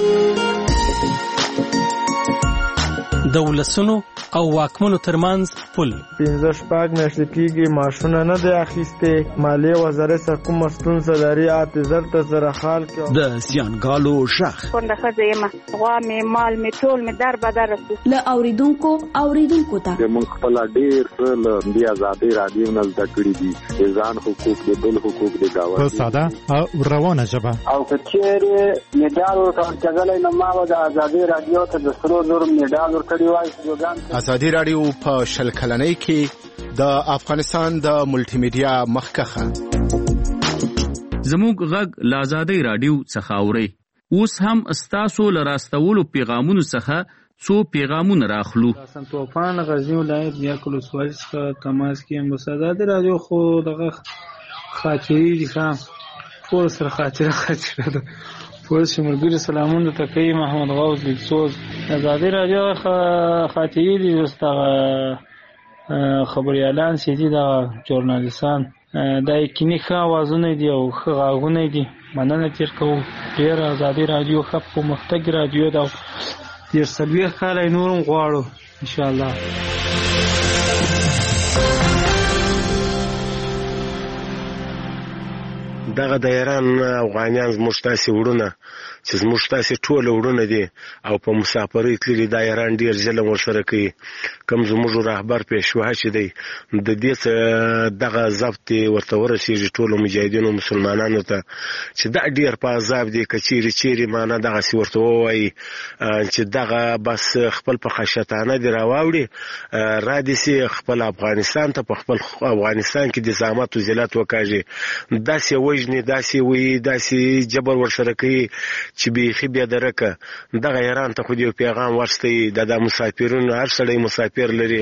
د ولسونو او واکمنو ترمنځ پل پنځه شپږ میاشتې کېږي معاشونه نه دی اخیستې. مالیې وزارت څخه کومه ستونزه لري اته زر ته زره خال کې د زیانګالو غږ کونډه ښځه یم غوا مې مال مې ټول مې در بدر رسي له اوریدونکو اوریدونکو ته موږ خپل ډېر له دې ازادي رادیو نه زده کړي دي د ځان حقوق د بل حقوق د گاوند په ساده او روانه ژبه او کچېره میډال ورکړل نو ما د ازادي رادیو ته د سرو زر میډال ورکړی وای. ازادي رادیو په شل کلنۍ کې د افغانستان د ملټي میډیا مخکخه زموږ غږ له ازادي رادیو څخه اوري. اوس هم استاسو لراستولو پیغامونو څخه څو پیغامونه راخلو. حسن توفان غزنی ولایت بیا کلو سوال څخه تماس کیم. ازادي رادیو خو دغه خاطري دي ښه ټول سره خاطره خاطره ده. پولیس مرګري سلامونه ته کوي. محمد غوث لیکسوز ازادي رادیو خاطري دي واستغه خبريالان سي دي د ژورنالیستان د یقیني ښه اوازونه دي او ښه غاغونه دي. مننه تیر کوو. ډیر ازادي رادیو خپ په مختګ رادیو دا ډیر سلوي کال نورم غواړو ان شاء الله. دغه د ایران افغانان زموږ تاسې وړونه چې زموږ تاسې ټول وړونه دي او په مسافرۍ تللي د ایران ډیر ظلم ورسره کوي. کوم زموږ رهبر پیشوا چې دی د دې دغه ضبط ورته ورسېږي ټولو مجاهدینو مسلمانانو ته چې دا ډیر په عذاب دی. که چیرې چیرې معنا دغسې ورته ووایي چې دغه بس خپل په خشتانه دي راواوړي را دې سي خپل افغانستان ته په خپل افغانستان کې د زحمت و ذلت وکاږي داسې وژنې داسې وایي داسې جبر ورسره کوي چې بیخي بیا درکه. دغه ایران ته خو دې پیغام ورستی د د مسافرونو هر سړی مسافر لري.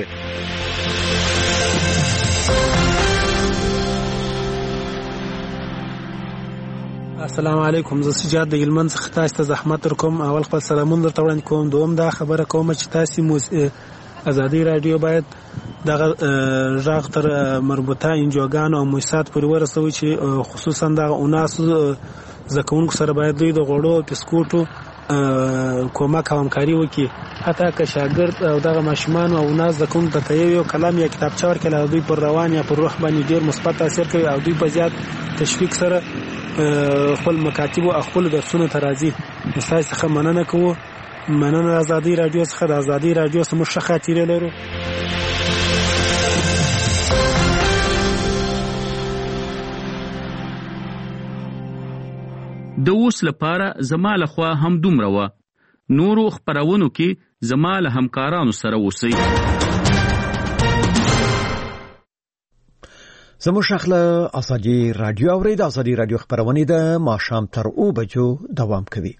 السلام علیکم. زه سجاد د هلمند څخه تاسو ته زحمت ورکوم. اول خپل سلامونه درته وړاندې کوم. دوم دا خبره کوم چې تاسو ازادي رادیو باید دغه ژغ تر مربوطه انجوګانو او مؤسسات پورې ورسوي چې خصوصا دغه اوناس زکونکو سره باید دوی د غوړو او بسکوټو کومک او همکاري وکړي. حتی که شاګرد او دغه ماشومان او اوناس زکونکو ته یو کلام یا کتابچه ورکړي دوی پر روان یا پر روح باندې ډیر مثبت تاثیر کوي او دوی په زیات تشویق سره خپل مکاتب او خپل درسونه ته راځي. تاسو څخه مننه کوو. مننه ازادي رادیو څخه. د ازادي رادیو سمو ښه خاطرې لرو. د اوس لپاره زما لخوا هم دومره وه. نورو خپرونو کې زما له همکارانو سره اوسئ. زموږ شخله ازادي رادیو اوري د ازادي رادیو خبرونه د ماښام تر او بجو دوام کوي.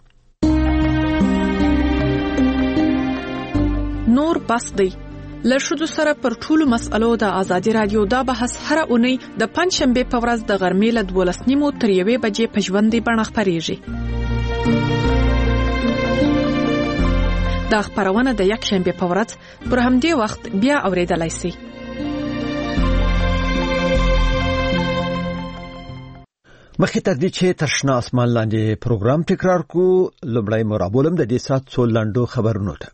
نور بس دی له ښځو سره پر ټولو مسألو د ازادي رادیو دا بحث هره اونۍ د پنجشنبې په ورځ د غرمې له دولس نیمو تر یوې بجې په ژوندۍ بڼه خپرېږي. دا خپرونه د یکشنبې په ورځ پر همدې وخت بیا اورېدلای شئ. مخکې تر دې چې تر شنه اسمان لاندې پروګرام تکرار کو، لومړی مرابولم د دې سات څو لنډو خبرونو ته.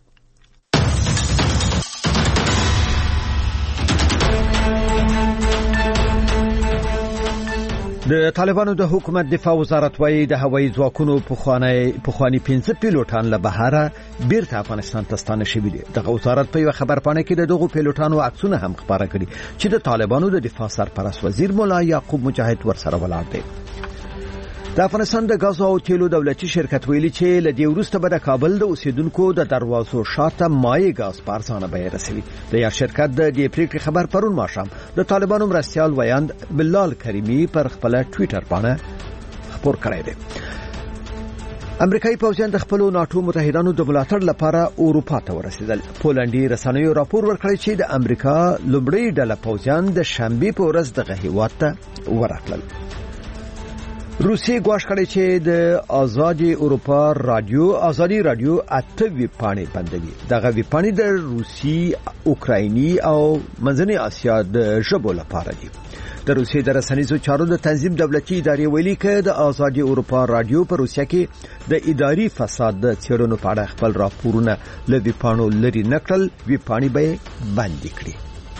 د طالبانو د حکومت دفاع وزارت وايي د هوایي ځواکونو پخوانی پخوانی پنځه پیلوټان له بهره بیرته افغانستان ته ستانه شوي دي. دغه وزارت په یو خبرپاڼه کې د دغو پیلوټانو عکسونه هم خپاره کړي چې د طالبانو د دفاع سرپرست وزیر مولا یعقوب مجاهد ورسره ولاړ دی. د افغانستان د غاز او تیلو دولتي شرکت ویلي چې له دې وروسته به د کابل د اوسیدونکو د دروازو شاته مایع غاز په ارزانه بیه رسوي. د یا شرکت د دې پریکړې خبر پرون ماښام د طالبانو مرستیال ویاند بلال کریمی پر خپل ټویټر باندې خبر کړی دی. امریکایي پوځیان د خپل ناتو متحدانو د ملاتړ لپاره اروپا ته ورسېدل. پولنډي رسنیو راپور ورکړی چې د امریکا لومړی ډله پوځیان د شنبې په ورځ دغه هیواد ته ورغلل. روسي ګواښ کړی چې د آزادي اروپا رادیو آزادي رادیو اته ویبپاڼې بندوي. دغه ویبپاڼې د روسي، اوکرایني او منځنۍ اسیا د ژبو لپاره دي. د روسي د رسنیزو چارو د تنظیم دولتي ادارې ویلي چې د آزادي اروپا رادیو په روسیا کې د اداري فساد د څېړنو په اړه خپل راپورونه له ویبپاڼو لري نکړل، ویبپاڼې به بندي کړي.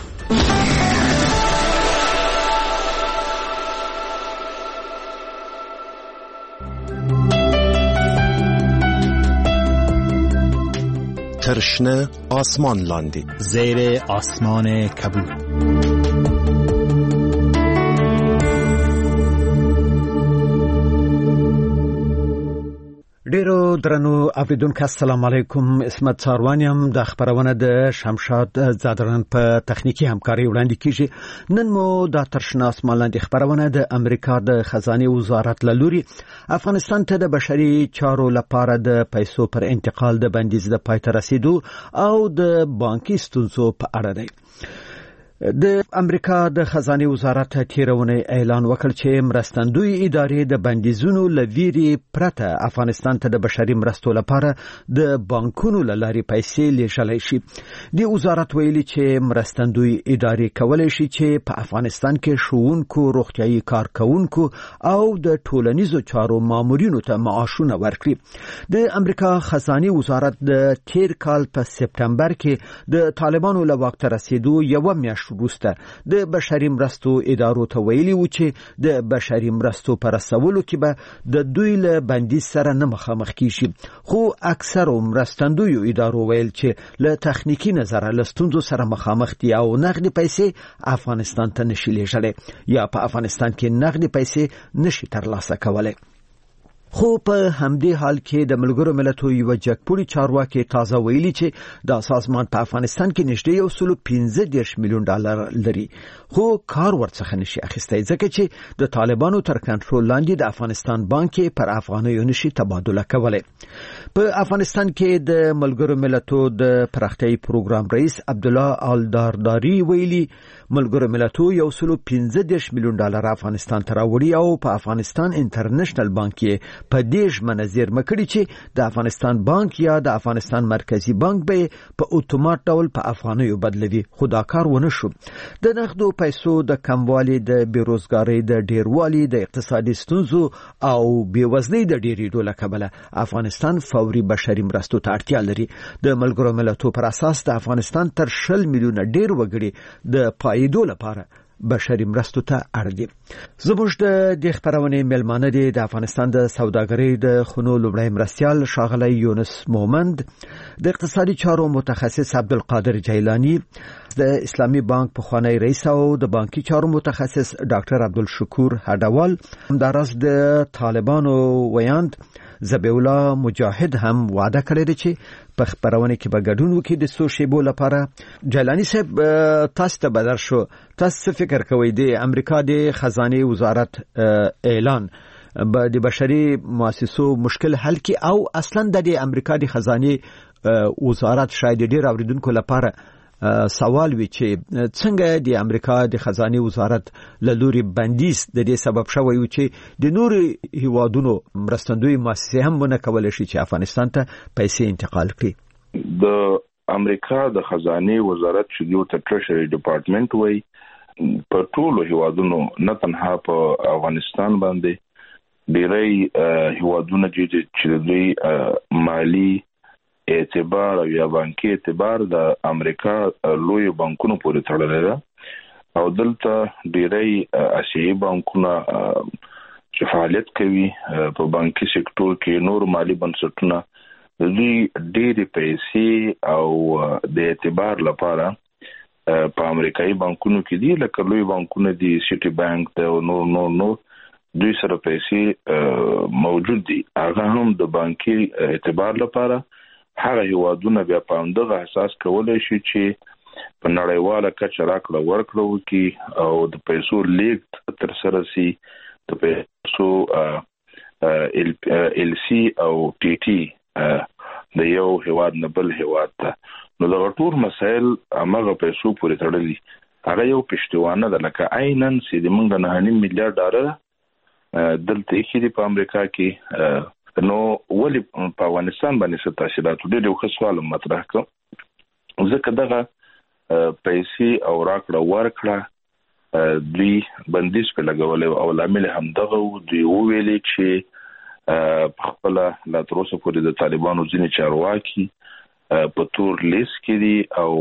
ترشنه آسمان لاندی زیر آسمان کبود. ډیرو درنو اوریدونکو السلام علیکم. اسمت ساروانیم د خبرونه د شمشاد زادران په تخنیکی همکاري وړاندې کیږي. نن مو د ترشنه آسمان لاندې خبرونه د امریکا د خزانه وزارت له لوري افغانستان ته د بشري چارو لپاره د پیسو پر انتقال د بندیز د پای ته رسیدو او د بانکي ستونزو په اړه دی. د امریکا د خزانه وزارت تیرونه اعلان وکړ چې مرستندوی ادارې د بندیزونو لویری پرته افغانستان ته د بشري مرستو لپاره د بانکونو لاري پیسې لیږلای شي. د وزارت ویلي چې مرستندوی ادارې کولای شي چې په افغانستان کې شوونکو، روغتيایي کارکونکو او د ټولنیزو چارو مامورینو ته معاشونه ورکړي. د امریکا خزانه وزارت د تیر کال په سپتمبر کې د طالبانو له واک ته رسیدو یو میاشت وروسته د بشري مرستو ادارو ته ویلي و چې د بشري مرستو پر رسولو کې به د دوی له بندیز سره نه مخامخ کیږي. خو اکثر مرستندوی ادارو ویل چې له تخنیکی نظر له ستونزو سره مخامخ دي او نقدي پیسې افغانستان ته نشي لیږلای یا په افغانستان کې نقدي پیسې نشي ترلاسه کولای. خو په همدې حال کې د ملګرو ملتونو یو جګپوړي چارواکي تازه ویلي چې د سازمان په افغانستان کې نږدې یو سل پنځه دېرش میلیون ډالر لري، خو کار ورڅخه نشي اخیستی ځکه چې د طالبانو تر کنټرول لاندې د افغانستان بانک پر افغانیو نشي تبادله کولای. په افغانستان کې د ملګرو ملتونو د پراختیايي پروګرام رئیس عبد الله الدارداری ویلي ملګرو ملتونو یو سل پنځه دېرش میلیون ډالر افغانستان ته راوړي او په افغانستان انټرنیشنل بانک کې په دې منظر مکړي چې د افغانستان بانک یا د افغانستان مرکزی بانک به په اتومات ډول په افغانیو بدلوي. خدا کار ونه شو. د نقدو پیسو د کموالي، د بیروزګاری، د ډیروالي، د اقتصادي ستونزو او بیوزلۍ د ډیریدو له کبله افغانستان فوري بشري مرستو ته اړتیا لري. د ملګرو ملتونو پر اساس د افغانستان تر شل میلیونه ډیر وګړي د پایدو لپاره بشري مرستو ته اړ دي. زموږ د د خبرونه ملمانه دي د افغانستان د سوداګرۍ د خونو لومړی مرستيال شاغلی یونس مومند، د اقتصادي چارو متخصص عبدالقادر جیلانی، د اسلامي بانک پخوانی رئیس او د بانکي چارو متخصص ډاکټر عبدالشکور هډوال، همدارس د طالبانو ویاند ذبیح الله مجاهد هم وعده کړې ده چې په خبرونه کې به ګډون وکړي د څو شیبو لپاره. جیلانی صاحب تاسو ته بدر شو، تاسو فکر کوئ د امریکا د خزانه وزارت اعلان به د بشري مؤسسو مشکل حل کی او اصلا د امریکا د خزانه وزارت شاید ډیر اوریدونکو لپاره سوال وی چې څنګه د امریکا د خزانه وزارت له لوري بندیز د دې سبب شوی و چې د نور هیوادونو مرستندوی مؤسسې هم ونه کولای شي چې افغانستان ته پیسې انتقال کړي. د امریکا د خزانه وزارت چې یو ته ټریشري ډپارټمنټ وای په ټولو هیوادونو نه تنها په افغانستان باندې ډیری هیوادونه چې د مالی اعتبار او یا بانکي اعتبار د امریکا لوی بانکونو پورې تړلې ده او دلته ډیری اسیایي بانکونه چې فعالیت کوي په بانکي سکتور کې نور مالی بنسټونه د ډېری پیسې او د اعتبار لپاره په امریکایي بانکونو کې دي، لکه لوی بانکونه دي سټي بانک د نور نور نور دوی سره پیسې موجود دي. هغه هم د بانکي اعتبار لپاره هغه هیوادونه بیا په همدغه اساس کولای شي چې په نړیواله کچه راکړه ورکړه وکړي او د پیسو لیږد تر سره شي، د پیسو ال سی او ټي ټي د یو هیواد نه بل هیواد ته. نو دغه ټول مسایل هغه پیسو پورې تړلي. هغه یو پښتوانه ده لکه عینن چې د موږ نه نیم میلیارډ ډالر دلته کې په امریکا کې. نو ولی په افغانستان باندې څه تاثیرات ډېر یو ښه سوال مطرح کړ، ځکه دغه پیسې او راکړه ورکړه دوی بندیز په لګولې او لامل هم دغه دوی ویلي چې په خپل لا تر اوسه پورې د طالبانو ځینې چارواکي په تور لیست کې دي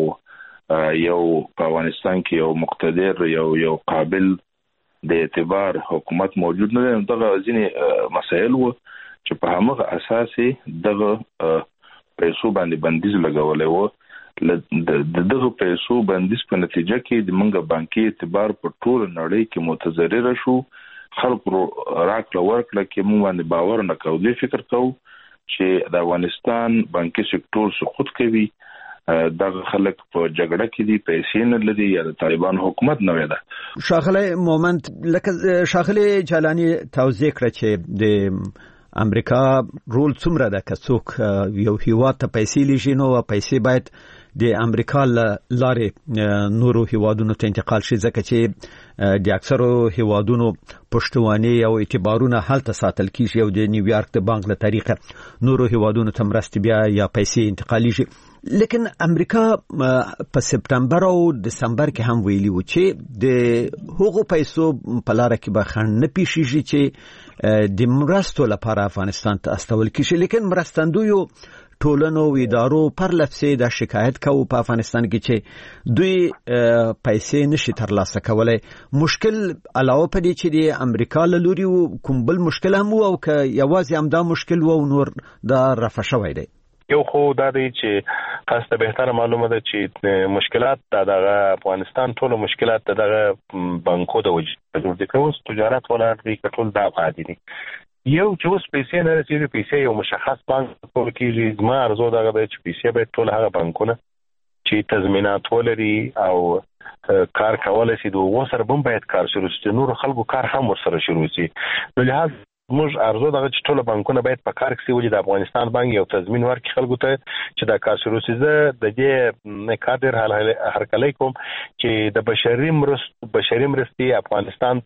او یو په افغانستان کې یو مقتدر یو یو قابل د اعتبار حکومت موجود نه دی. دغه ځینې مسایل و چې په هغه اساس دغه پیسو باندې بندیز لګولې و. د دغه پیسو بندیز په نتیجه کې د منګه بانکي اعتبار په ټول نړۍ کې متضرر شو. خلکو راکړه ورکړه کې موږ باندې باور نه کوو. دوی فکر کوو چې د افغانستان بانکي سکتور سقوط کوي، دغه خلک په جګړه کې دي، پیسې نه لري یا د طالبان حکومت نه وي. شاغلی مومند لکه شاغلی جیلانی توضیح کړ چې د امریکا رول څومره ده که څوک یو هیواد ته پیسې لیږي نو پیسې باید د امریکا لارې نورو هیوادونو ته انتقال شي، ځکه چې د اکثرو هیوادونو پشتواني او اعتبارونه هلته ساتل کیږي او د نیویارک د بانک له طریقه نورو هیوادونو ته مرستې بیا یا پیسې انتقالیږي. لیکن امریکا په سپتمبر او دسمبر کې هم ویلي و چې د هغو پیسو په لار کې به خنډ نه پیښیږي چې د مرستو لپاره افغانستان ته استول کیږي. لیکن مرستندویو ټولنو و ادارو پر لفظي د شکایت کوي په افغانستان کې چې دوی پیسې نشي ترلاسه کولای. مشکل علاوه په دې چې د امریکا له لوري کوم بل مشکل هم او که یوازې هم دا مشکل و نور دا رفع شوی دی. یو خو دا دی چې تاسو ته بهتره معلومه ده چې مشکلات د افغانستان ټول مشکلات دغه بانکو د وجې جوړ دي. اوس تجارت ولاړ دي کټول دا عادي دي. یو چې اوس پیسې نه رسېږي، پیسې یو مشخص بانک ټول کېږي. زما ارزو دغه دی چې پیسې باید ټول هغه بانکونه چې تضمینات ولري او کار کولای شي د هغو سره هم باید کار شروع شي، نور خلکو کار هم ورسره شروع شي. نو لحاظ موږ ارزو دغه چې ټول بانکونه باید په کار کې وي، د افغانستان بانک یو تضمین ورکړي خلکو ته چې دا کار شروع شي. زه د دې کادر هرکلی کوم چې د بشري مرستو بشري مرستې افغانستان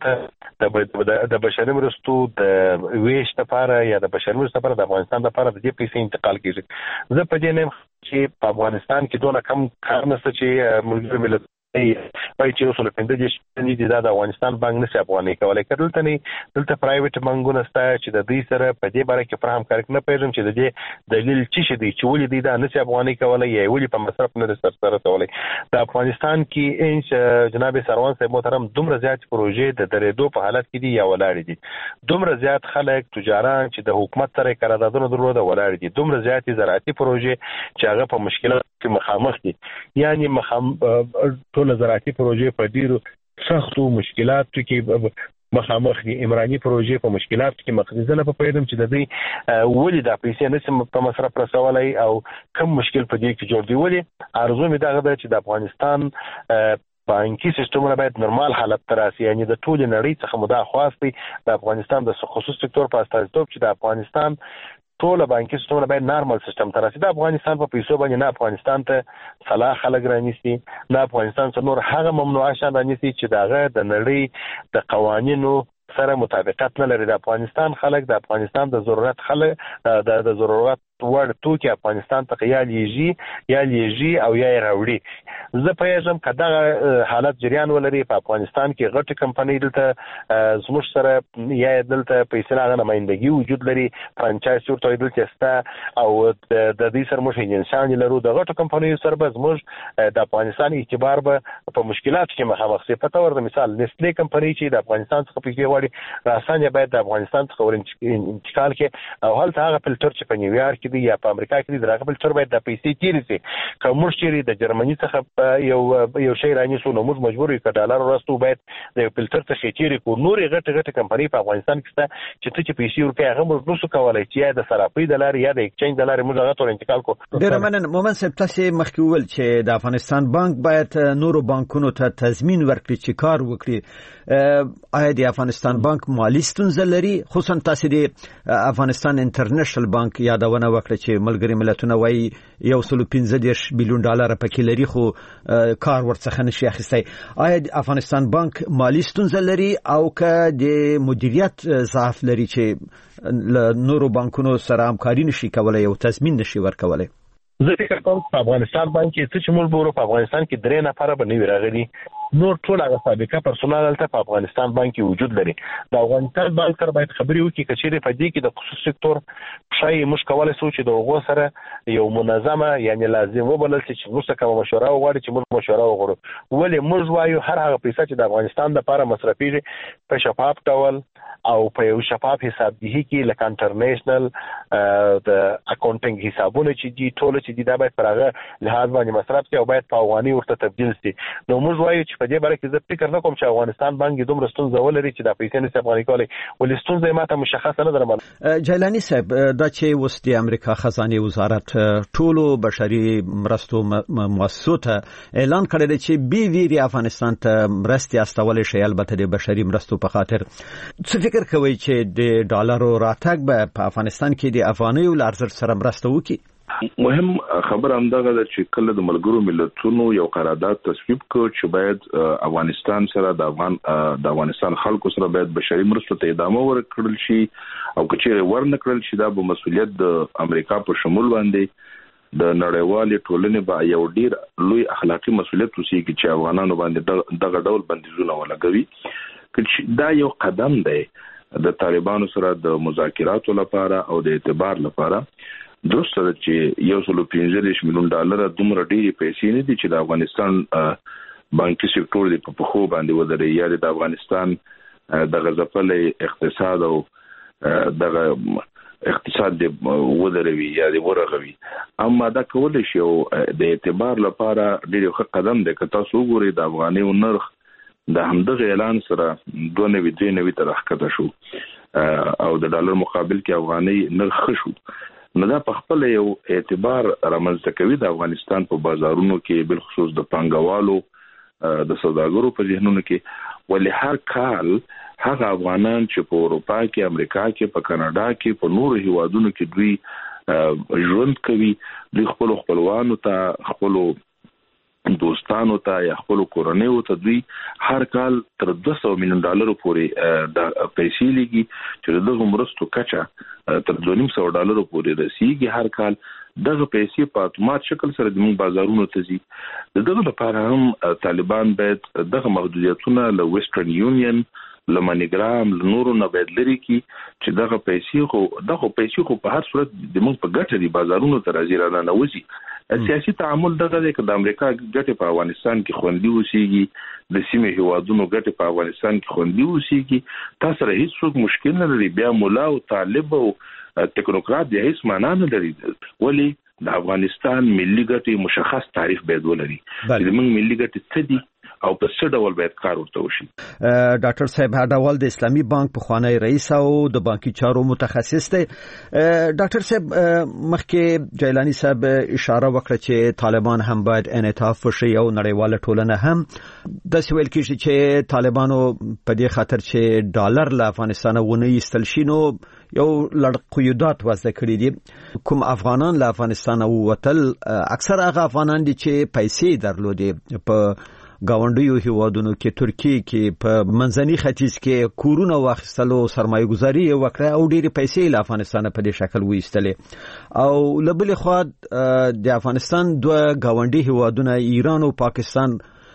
ته د بشري مرستو د ویش لپاره یا د بشري مرستو لپاره د افغانستان لپاره د دې پیسې انتقال کیږي. زه په دې نه چې په افغانستان کې دونه کم کار نشته چې ملګری ملت وایي چې اوس له پنځه دېرش دي دا د افغانستان بانک نشي افغاني کولای کړل ته نه دلته پرایویټ بانکونه ستا چې د دوی سره په دې باره کې پر همکاري نه پیژم چې د دې دلیل څه دی چې ولې دوی دا نشي افغاني کولای یا ولې په مصرف نه سرسره کولای د افغانستان کې انش جناب سروان صاحب محترم دومره زیات پروژې د درېدو په حالت کې دي یا ولاړ دي دومره زیات خلک تجاران چې د حکومت سره قراردادونه درلوده ولاړ دي دومره زیات زراعتي پروژې چې هغه په مشکلات کې مخامخ دي یعنی مخام ټول زراعتي پروژې په ډیرو سختو مشکلاتو کې مخامخ دي عمراني پروژې په مشکلاتو کې مخزنه په پیدم چې د دې ولې د پیسې نسم په مصرف رسولای او کم مشکل په دې کې جوړ دی ولې ارزو می دغه چې د افغانستان بانکي سیستمونه باید نورمال حالت ته راسي یعنی د ټول نړۍ څخه مدا خواستي د افغانستان د خصوصي سکتور په استازیتوب چې د افغانستان ټول بانکي سیستمونه باید نورمال سیستم ته راسي د افغانستان په پیسو باندې نه افغانستان ته صلاح خلک رانیسي نه افغانستان څخه نور هغه ممنوعه شان رانیسي چې دغه د نړۍ د قوانینو سره مطابقت نه لري د افغانستان خلک د افغانستان د ضرورت خلک د د ضرورت وړ توکي افغانستان ته یا لیږي یا لیږي او یا راوړي زه پېژم کدا حالت جریان ولري په افغانستان کې غټه کمپنۍ دلته زموږ سره یا دلته پیسې نه نمائندګي وجود لري فرانچایز ورته دلته ستا او د دې سره موږ انسان لرو د غټه کمپنۍ سره به زموږ د افغانستان اعتبار به په مشکلات کې مخامخ شي په تور د مثال نسلې کمپنۍ چې د افغانستان څخه پیسې وړي راسانه باید د افغانستان څخه ور انتقال کې او هلته هغه فلټر چې په نیویارک دی یا په امریکا کې د راغبل تر باید د پیسې تیرې سي کوم مشتري د جرمني څخه یو یو شی رانیسو نو موږ مجبور یو ډالر ورستو باید د فلټر ته تیرې کو نور غټ غټ کمپنۍ په افغانستان کې شته چې ته چې پیسې ورکې هغه موږ نو کولای چې د صرافي د لارې یا د ایکسچینج د لارې موږ هغه تور انتقال کو ډېر مننه مومن صاحب تاسو مخکې ویل چې د افغانستان بانک باید نورو بانکونو ته تضمین ورکړي چې کار وکړي آیا د افغانستان بانک مالی ستونزه لري خصوصا تاسو د افغانستان انټرنیشنل بانک یادونه وکړه چې ملګری ملتونه وايي یو سل پنځه دېرش میلیون ډالر پکې لري خو کار ورڅخه نشي اخیستی آیا د افغانستان بانک مالی ستونزه لري او که د مدیریت ضعف لري چې له نورو بانکونو سره همکاري نشي کولای او تضمین نشي ورکولای زه فکر کوم په افغانستان باندې چې موږ بورو په افغانستان کې درې نفر به نه راغلي نور ټول هغه سابقه پرسونال تل په افغانستان باندې وجود لري د افغانستان بانک سره باید خبري وکړي چې په دې کې د خصوصي سکتور شای مشکواله سوچ د هغه سره یو منظمه یعنی لازم وبلل چې موږ سره مشوره وغواړي چې موږ مشوره وغواړو ولې موږ وایو هر هغه پیسې چې د افغانستان لپاره مصرفيږي په شفاف ډول او په یو شفاف حسابدهي کې لکه انټرنیشنل د اکاونټینګ حسابونه چې دي ټول چې دي دا باید پرغه لحاظ باندې مصرف شي او باید په افغاني ورته تبدیل شي نو موږ وایو چې په دې باره کې زه فکر نه کوم چې افغانستان باندې دومره ستونزه ولري چې د پیسې نه افغاني کولای ولې ستونزه ماته مشخصه نه درمل جیلانی صاحب دا چې اوس د امریکا خزانه وزارت ټولو بشري مرستو مؤسسو ته اعلان کړی دی چې بي ویری افغانستان ته مرستي استول شي البته د بشري مرستو په خاطر څه فکر کوي چې د ډالرو راتګ به په افغانستان کې د افغانیو لارزر سره مرسته وکړي مهم خبر همدغه ده چې کله د ملګرو ملتونو یو قرارداد تصویب کړ چې باید افغانستان سره د افغان د افغانستان خلکو سره باید بشري مرستو ته ادامه ورکړل شي او کچېره ورنکړل شي دا به مسؤلیت د امریکا په شمول باندې د نړیوال ټولنې به یو ډیر لوی اخلاقی مسؤلیت وسیږي چې افغانانو باندې دغه ډول بندیزونه ولګوي دا یو قدم دی د طالبانو سره د مذاکراتو لپاره او د اعتبار لپاره درسته چې یو سل پنځه دېرش میلیون ډالر دومره ډېری پیسې نه دي چې د افغانستان بانکي سکتور د په خو باندې ودرې یا د افغانستان د غزپل اقتصاد او د اقتصاد د ودروي یا د ورغوي اما دا کول شي د اعتبار لپاره ډېر ښه قدم دی که تاسو وګورئ د افغاني نرخ د همدغه اعلان سره دوه نوي درې نوي تر راکته شو او د ډالر مقابل کې افغاني نرخ شو نو دا په خپل یو اعتبار رامنځته کوي د افغانستان په بازارونو کې بل خصوص د پانګوالو د سوداګرو په ذهنونو کې ولې هر کال هغه افغانان چې په اروپا کې امریکا کې په کاناډا کې په نورو هیوادونو کې دوی ژوند کوي دوی خپل خپلوانو ته خپل دوستانو ته یا خپل کورنیو ته دوی هر کال تر دوه سوه میلیون ډالر پورې د پیسې لګي چې دغه مرستو کچا تر دوه نیم سوه ډالر پورې رسیږي هر کال دغه پیسې په اتومات شکل سره د موږ بازارونو ته ځي. دغه لپاره هم طالبان باید دغه محدودیتونه له ویسټرن یونین له منیګرام له نورو نه باید لري کی چې دغه پیسې خو دغه پیسې خو په هر صورت د موږ په ګټه دي بازارونو ته راځي را نه وځي. سیاسي تعامل دغه دی چې د امریکا ګټه په افغانستان کې خوندي اوسېږي د سیمې هیوادونو ګټه په افغانستان کې خوندي اوسېږي. تاسو سره هیڅ مشکل نه لري. بیا مولا او طالب او تکنوکرات د هیڅ معنا نه لري. ولی د افغانستان ملي ګټې مشخص تعریف باید ولري. د موږ ملي ګټې څه دي او په څه ډول باید کار ورته وشي. ډاکټر صاحب هډوال د اسلامي بانک پخوانی رئیس او د بانکي چارو متخصص دی. ډاکټر صاحب مخکې جیلانی صاحب اشاره وکړه چې طالبان هم باید انعطاف وشي او نړیواله ټولنه هم د سویل کېږي چې طالبانو په دې خاطر چې ډالر له افغانستان ونه ایستل شي نو یو لړ قیودات وضع کړی دي. کوم افغانان له افغانستان ووتل اکثر هغه افغانان دي چې پیسې درلودي په گاونډیو هیوادونو کې ترکیه کې په منځني ختیځ کې کورونه واخیستلو سرمایه گذاري وکړه او ډېری پیسې له افغانستان په دې شکل وېستلې او لبل خو د افغانستان دوه گاونډي هیوادونه ایران او پاکستان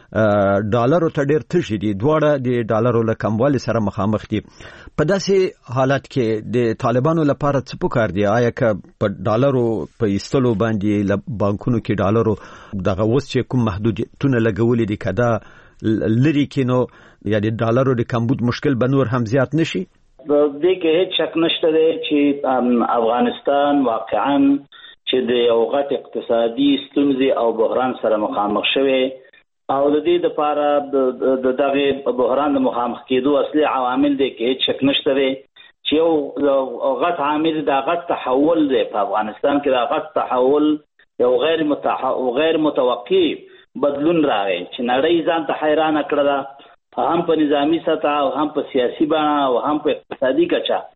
ډالرو ته ډېر تشي دي. دواړه د ډالرو له کموالي سره مخامخ دي. په داسې حالت کې د طالبانو لپاره څه پکار دي؟ آیا که په ډالرو په ایستلو باندې له بانکونو کې ډالرو دغه اوس چې کوم محدودیتونه لګولې دي کدا لري کې نو یا د ډالرو د کمبود مشکل به نور هم زیات نشي؟ د دې کې هیڅ شک نشته دی چې افغانستان واقعا چې د یو غټ اقتصادي ستونزې او بحران سره مخامخ شوی او د دې لپاره د دغه بحران د مخامخ کېدو اصلي عوامل دي کې هیڅ شک نشته دی چې یو غټ عامل د غټ تحول دی په افغانستان کې. د غټ تحول یو غیر متح... غیر متوقع بدلون راغی چې نړۍ ځان ته حیران کړله هم په نظامی سطح او هم په سیاسي بڼه او هم په اقتصادي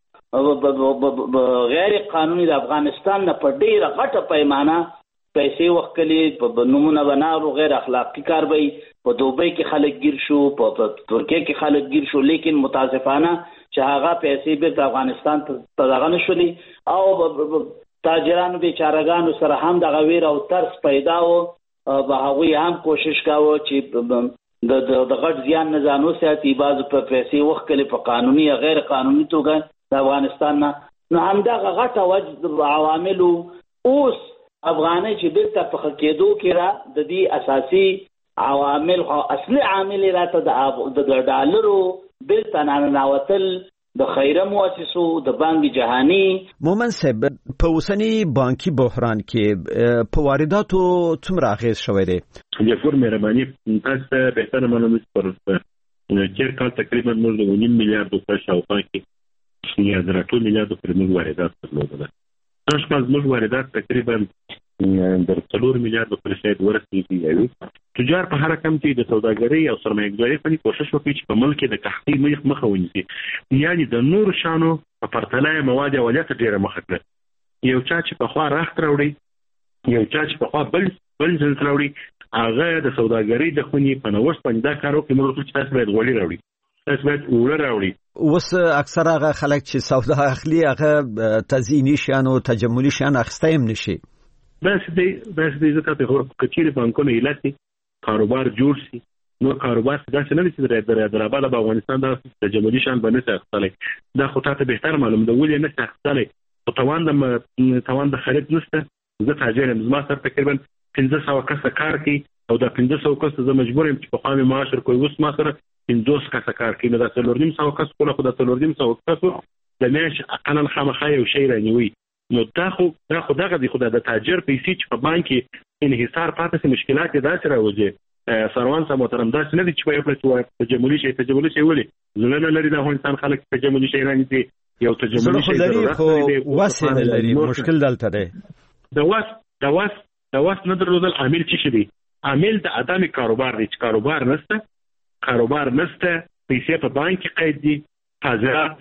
کچه. غیر قانوني د افغانستان نه په ډیره غټه پیمانه پیسې وکړي په نمونه بنارو غیر اخلاقی کار وي. په دوبۍ کې خلک گیر شو، په ترکیه کې خلک گیر شو، لیکن متاسفانه چې هغه پیسې به افغانستان ته دغه نشولي او تاجرانو بیچارهګانو سره هم دغه ویر او ترس پیدا و. به هغه هم کوشش کاوه چې د د غټ زیان نه ځانو ساتي. بعضو په پیسې وکړي په قانوني یا غیر قانوني توګه د افغانستان نه. نو همدغه غټه وجه عواملو اوس افغاني چې بیرته په خکېدو کې را د دې اساسي عوامل او اصلي عامل راته د ډالرو بیرته ننوتل د خیره مؤسسو د بانک جهاني. مومن صاحب په اوسنی بانکي بحران کې په وارداتو څومره اغیز شوی دی؟ جفور مهرباني تاسو بهتره معلومات پر چیر کال تقریبا موږ د نیم میلیارډ په شاوخوا کې یا درټو میلیارډ پر موږ واردات درلودل. تاسو په موږ واردات تقریبا د څلور میلیارډ پر شاید ورسېږي. تجار په هر رقم کې د سوداګرۍ او سرمایه‌ګذارۍ په کوشش وکړي چې په ملک کې د قحطۍ مخه ونیسي. یعنی د نور شانو په پرتله مواد اولیه ډیره مخه کړه. یو چا چې په خوا راخت راوړي، یو چا چې په خوا بل بل ځل راوړي، هغه د سوداګرۍ د خونې په نوښت باندې دا کار وکړي. موږ ټول چې تاسو باید غوړي راوړي، تاسو باید وړه راوړي. اوس اکثر هغه خلک چې سودا اخلي هغه تزیینی شان او تجملی شان اخسته هم نشي. بس دې بس دې زکه په کچېره بانکونو ایلاتي کاروبار جوړ شي. نو کاروبار څنګه نه دي چې د درابل په افغانستان د تجملی شان باندې اخستلې. دا خو ته به تر معلوم ده ولې نه اخستلې. په توان د توان د خرید نشته. زه تاجر یم، زما سره تقریبا پنځه سوه کسه کار کوي او دا پنځه سوه کسه زه مجبور یم چې په خامي معاش ورکوي. اوس ما سره پنځوس کسه کار کوي. نو دا څلور نیم سوه کس کوله خو دا څلور نیم سوه کسو د میاشتې اقلا خامخا یو شی رانیوي. نو دا خو دا خو دغه دی خو د تاجر پیسې چې په بانک کې انحصار پاتې سي مشکلات یې داسې راوځي. سروان صاحب محترم داسې نه دي چې په یو پلس تجملي شي تجملي شي ولې زړه نه لري د افغانستان خلک تجملي شي رانیسي. یو تجملي شي ضرورت خو واسه نه لري. مشکل دلته دی د واس د واس د واس نه درلودل عامل څه شي دی؟ عامل د عدم کاروبار دی. چې کاروبار نشته کاروبار نشته پیسې په بانک کې قید دي، حاضرات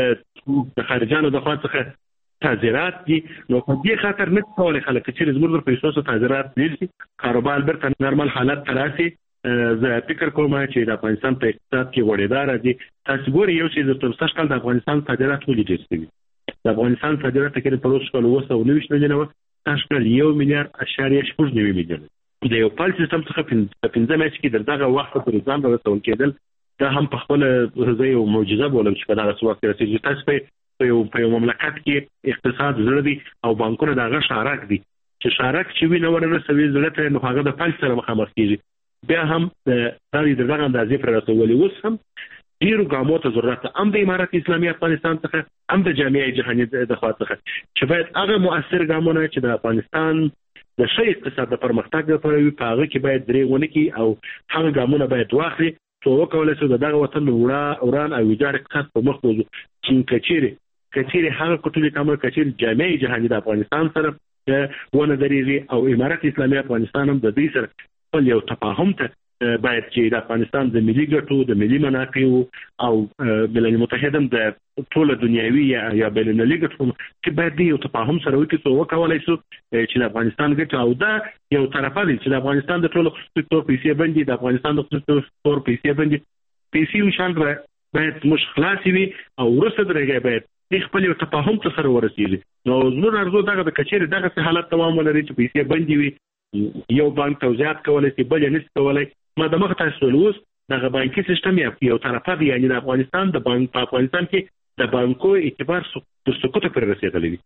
د خارجانو د خوا څخه تاجرات دي. نو په دې خاطر نه ټول خلک چې زموږ پر پیسو سره تاجرات دي کاروبار برته نورمال حالت تراسي. زه فکر کوم چې د افغانستان په اقتصاد کې وړاندار دي. تاسو ګورئ یو چې د تاسو کال د افغانستان تاجرات ولې ډېر دي. د افغانستان تاجرات کې په روز کال وسه او نوښت نه تشکیل یو میلیارډ اشاریه شپږ نوي میلیون د یو فایل سیستم څخه پنځه میاشتې کې دغه وخت پورې ځان رسول کېدل دا هم په خپل زه یو معجزه بولم چې په دغه وخت کې رسېږي. تاسو په یو په یو مملکت کې اقتصاد زړه دي او بانکونه دغه شارک دي چې شارک چې وي نو ورسوي زړه ته نو هغه د فایل سره مخامخ کېږي بیا هم دا د دغه اندازې پر رسولي اوس هم ډیرو ګامو ته ضرورت هم د امارت اسلامي افغانستان څخه هم د جامعه جهاني د خوا څخه چې باید هغه مؤثر ګامونه چې د افغانستان د شي اقتصاد د پرمختګ لپاره وي په هغه کې باید درې ونه کې او هغه ګامونه باید واخلي څو وکولای شو دغه وطن وړا اوران او ویجاړ اقتصاد په مخ وځو چې کچيري کچيري هغه کوټلې کومه کچيري جامعه جهاني د افغانستان سره ونه درېږي او امارت اسلامي افغانستان هم د دې سره خپل یو تفاهم ته باید چې د افغانستان د ملي ګټو د ملي منافعو او ملل متحد د ټول دنیوي یا بینالمللي ګټو چې باید یو تفاهم سره وکړي څو وکولای شو چې د افغانستان ګټه او دا یو طرفه دي چې د افغانستان د ټول خصوصي تور پیسې باندې د افغانستان د خصوصي تور پیسې باندې پیسې وشان باید مش خلاصي وي او ورسره درګي باید خپل یو تفاهم سره ورسېږي نو زموږ ارزو دغه د کچېره دغه حالت دوام ولري چې پیسې باندې وي یو بانک توزیعات کولای شي بل نه کولای ما د مخ تاسو لوس دغه بانکي سیستم یو طرفه دی یعنی د افغانستان د بانک په افغانستان کې د بانکو اعتبار د سقوط پر رسیدلی دی.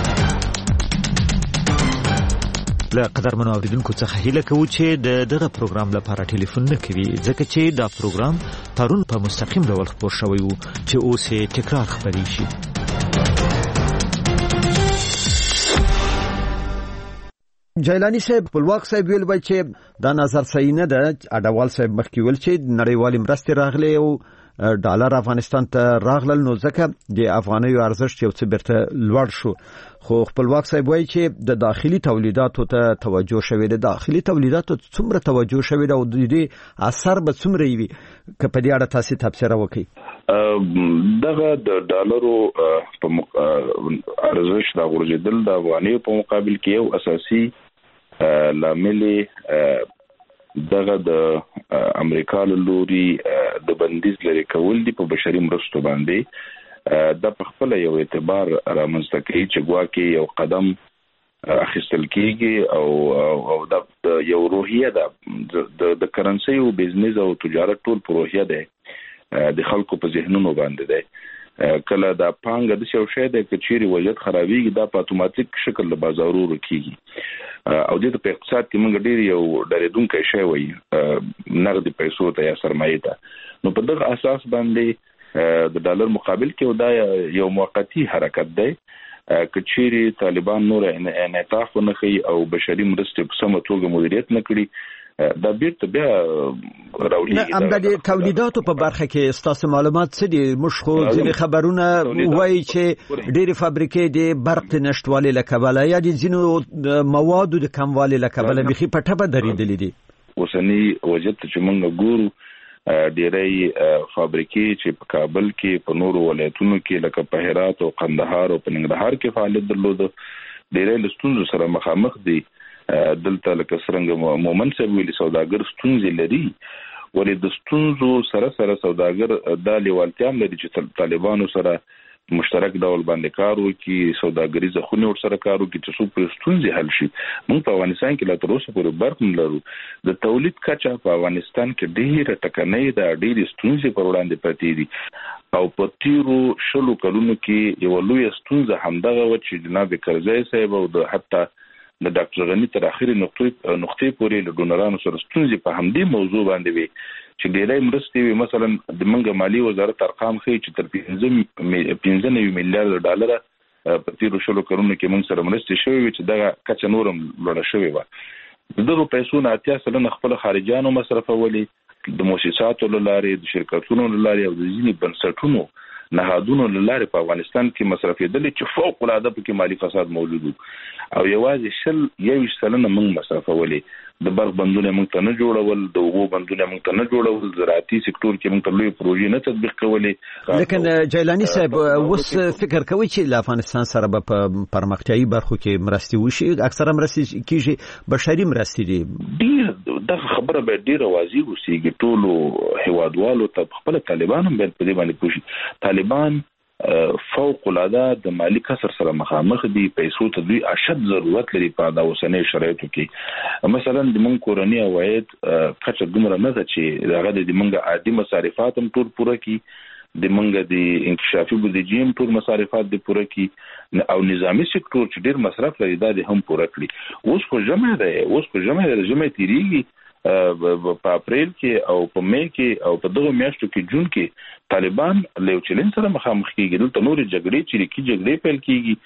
له قدرمنو اوریدونکو څخه هیله کوو چې د دغه پروګرام لپاره ټلیفون نه کوي ځکه چې دا پروګرام پرون په مستقیم ډول خبر شوی وو چې اوس یې تکرار خبري شي. جیلانی صاحب خپلواک صاحب ویل وای چې دا نظر صحیح نه ده. اډوال صاحب مخکې ویل چې نړیوال مرستې راغلي او ډالر افغانستان ته راغلل نو ځکه د افغانیو ارزښت یو څه بیرته لوړ شو. خو خپلواک صاحب وای چې د داخلي تولیداتو ته توجه شوې ده. داخلي تولیداتو څومره توجه شوې ده او د دې اثر به څومره وي که په دې اړه تاسو تفسیر وکړئ؟ دغه د ډالرو په ارزښت د غورځیدل د افغانیو په مقابل کې یو اساسي لامل دغه د امریکا له لوري د بندیز لري کول دي په بشري مرستو باندې د په خپل یو اعتبار رامنځته کوي چې ګواکې یو قدم اخیستل کیږي او او د یو روحیه د د کرنسي او بزنس او تجارت ټول پروژه ده د خلکو په ذهنونو باندې ده. کله دا پانګه د شو شه د کچيري وضعیت خرابېږي دا په اتوماتیک شکل له بازارونو کیږي او د په اقتصاد کې موږ ډیر یو ډېرېدونکو شی وایي نقد پیسو ته یا سرمایه ته نو په دغه اساس باندې د ډالر مقابل کې دا یو موقتی حرکت دی. کچيري طالبان نور انعطاف نه کوي او بشري مرستې په سمه توګه مدیریت نه کړي دا بیرته بیا راولي. ام د تولیداتو په برخه کې ستاسو معلومات څه دي؟ موږ خو ځینې خبرونه وایي چې ډېری فابریکې د برق نشټوالي له کبله یا د ځینو موادو د کموالي له کبله بخي په ټبه درېدلې دي. اوسنی وضعیت چې موږ ګورو ډېری فابریکې چې په کابل کې په نورو ولایتونو کې لکه په هرات او قندهار او په ننګرهار کې فعالیت درلود ډېری لستونزو سره مخامخ دي. دلته لکه څنګه مومن صاحب ویلي سوداګر ستونزې لري ولې د ستونزو سره سره سوداګر د لیوالتیا لري چې طالبانو سره مشترک ډول باندې کار وکړي سوداګري ځخونه ور سره کار وکړي چې څو پر ستونزې حل شي. موږ په افغانستان کې لا تر اوسه پورې برق نه لرو. د تولید کچا په افغانستان کې ډېره ټکنۍ ده ډېرې ستونزې پر وړاندې پاتې دي او په تیرو شلو کلونو کې یو لوی ستونزه همدغه و چې جناب کرزی صاحب او د حتی د ډاکټر غنی تر اخري نقطې نقطې پورې له ډونرانو سره ستونزې په همدې موضوع باندې وي چې ډېرې مرستې وي. مثلا د منګ مالی وزارت ارقام ښیي چې تر پنځه نوي میلیارډ ډالر په تیرو شلو کلونو کې موږ سره مرستې شوې وي چې دغه کچه نورم لوړه شوې وه. دغه پیسو نه اتیا سلنه خپل خارجيانو مصرفولي د مؤسساتو له لارې د شرکتونو له لارې او د ځینې بنسټونو نهادونو له لارې په افغانستان کې مصرفېدل چې فوق العاده پکې مالی فساد موجود او یوازې شل یویش سلنه موږ مصرفولي. د برق بندونه موږ ته نه جوړول د اوبو بندونه موږ ته نه جوړول زراعتي سکتور کې موږ ته لوی پروژې نه تطبیق کولې. لیکن جیلانی صاحب اوس فکر کوي چې له افغانستان سره به په پرمختیایي برخو کې مرستې وشي اکثره مرستې کیږي بشري مرستې دي. ډیر دغه خبره به ډیره واضح وسیږي ټولو هیوادوالو ته خپل طالبان هم په دې باندې پوښي. طالبان فوق العاده د مالی کسر سره مخامخ دي، پیسو ته دوی اشد ضرورت لري په دا اوسنۍ شرایطو کې. مثلا د مونږ کورنۍ عواید کچه دومره نه ده چې هغه د مونږ عادي مصارفات هم ټول پوره کړي، د مونږ د انکشافي بودیجې هم ټول مصارفات د پوره کړي، او نظامی سکتور چې ډیر مصرف لري دا د هم پوره کړي. اوس خو جمع ده اوس خو جمع ده جمع تیریږي په اپریل کې او په مې کې او په دغه میاشتو کې جون کې طالبان له یو چیلنج سره مخامخ کیږي. دلته نور جګړې چې کی جګړې پیل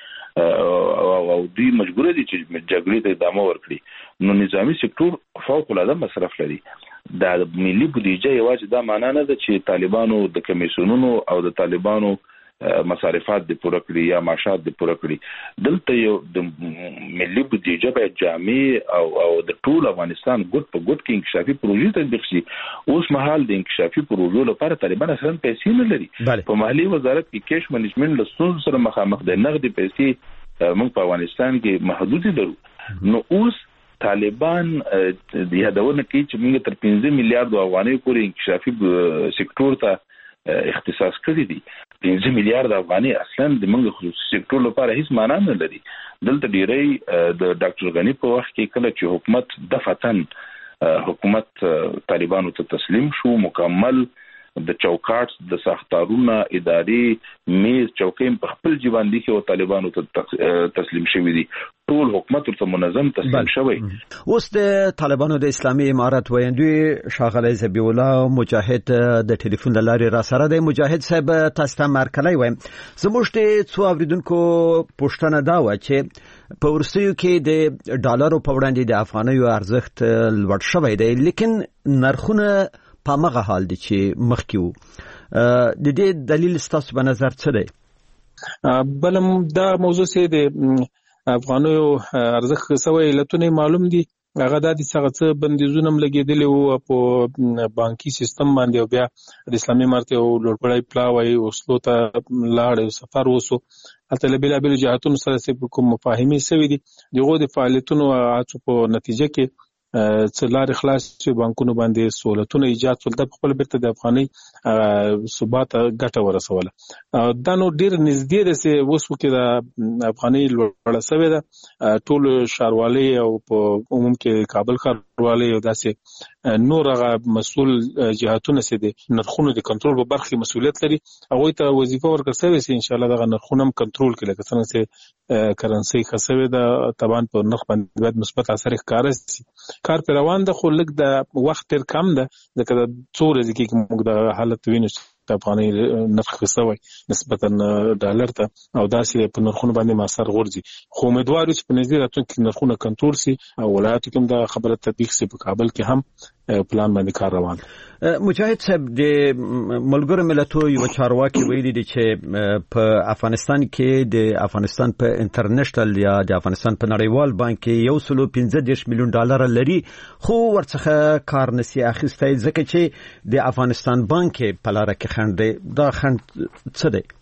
کیږي او دوی مجبور دي چې جګړې ته ادامه ورکړي. نو نظامی سکتور فوق العاده مصرف لري. دا ملي بودیجه یوازې دا معنا نه ده چې طالبانو د کمیسیونونو او د طالبانو مصارفات د پوره کړی یا معاشات د پوره کړی. دلته یو د ملي بودیجه باید جامع او او د ټول افغانستان ګډ په ګډ کې انکشافي پروژې تطبیق شي. اوس مهال د انکشافي پروژو لپاره طالبان اصلا پیسې نه لري. په مالي وزارت کې کیش منیجمنت له ستونزو سره مخامخ دي، نغدي پیسې موږ په افغانستان کې محدود دي. نو اوس طالبان د یادونه کوي چې موږ تر پنځه میلیارډ افغانۍ پورې انکشافي سکتور ته اختصاص کړی دي. پنځه میلیارډ افغانۍ اصلا د موږ خصوصي سکتور لپاره هیڅ معنا نه لري. دلته ډیری د ډاکټر غنی په وخت کې کله چې حکومت دفتن حکومت طالبانو ته تسلیم شو، مکمل د چوکاټ د ساختارونه اداري میز چوکۍ په خپل ژوند کې او طالبانو ته تسلیم شوی دي، ټول حکومت ورته منظم تسلیم شوی. اوس د طالبانو د اسلامي امارت ویندوی شاغلی ذبیح الله مجاهد د ټلیفون لارې را سره دی. مجاهد صاحب تاسو ته مرکلی وایم، زموږ د څو اوریدونکو پوښتنه دا و چې په ورسیو کې د ډالرو په وړاندې د افغانیو ارزښت لوړ شوی دی، لیکن نرخونه په مغه حال دي چې مخکې وو. د دې دلیل ستاسو په نظر څه دی؟ بلم دا موضوع سي د افغانیو ارزښت سوی علتونه معلوم دي. هغه د دې څنګه څه بندیزونه لګیدلي وو په بانکي سیستم باندې، او بیا د اسلامي امارت او لوړپړی پلاوی اوسلو ته لاړ سفر وسو. هلته له بېلابېلو جهاتونو سره کوم مفاهمې سوي دي. دغه د فعالیتونو هڅو په نتیجه کې څه لارې خلاص شي، بانکونو باندې سہولتونه ایجاد شول، د خپل بیرته د افغاني ثبات ګټه ورسوله. دا نو ډیر نږدې ده چې اوس کې د افغاني لوړه سوې ده. ټول ښاروالۍ او په عموم کې کابل ښاروالۍ او داسې نور هغه مسؤل جهاتونه چې د نرخونو د کنټرول په برخه مسؤلیت لري، هغه ته وظیفه ورکړل شوې چې ان شاء الله دغه نرخونه هم کنټرول کړي. لکه څنګه چې کرنسي خسوي د طبعا په نرخ باندې باید مثبت اثر ښکاره شي. کار پر روان ده، خو لږ د وخت تر کم ده، ځکه د څو ورځې کې موږ د حالت وینو چې افغاني نرخ خسوي نسبتا ډالر ته، او داسې په نرخونو باندې مؤثر غورځي. خو امیدوار یو چې په نږدې راتلونکي نرخونه کنټرول شي او ولایتو کې د خبره تطبیق شي. په کابل کې هم پلان باندې کار روان. مجاهد صاحب، د ملګرو ملتونو یو چارواکي ویلي دي چې په افغانستان کې د افغانستان په انټرنیشنل یا د افغانستان په نړیوال بانک کې یو سلو پنځه دېرش میلیون ډالر لري، خو ورڅخه کار نسی اخیستی ځکه چې د افغانستان بانک په لار کې خند دی. دا خند څه دی؟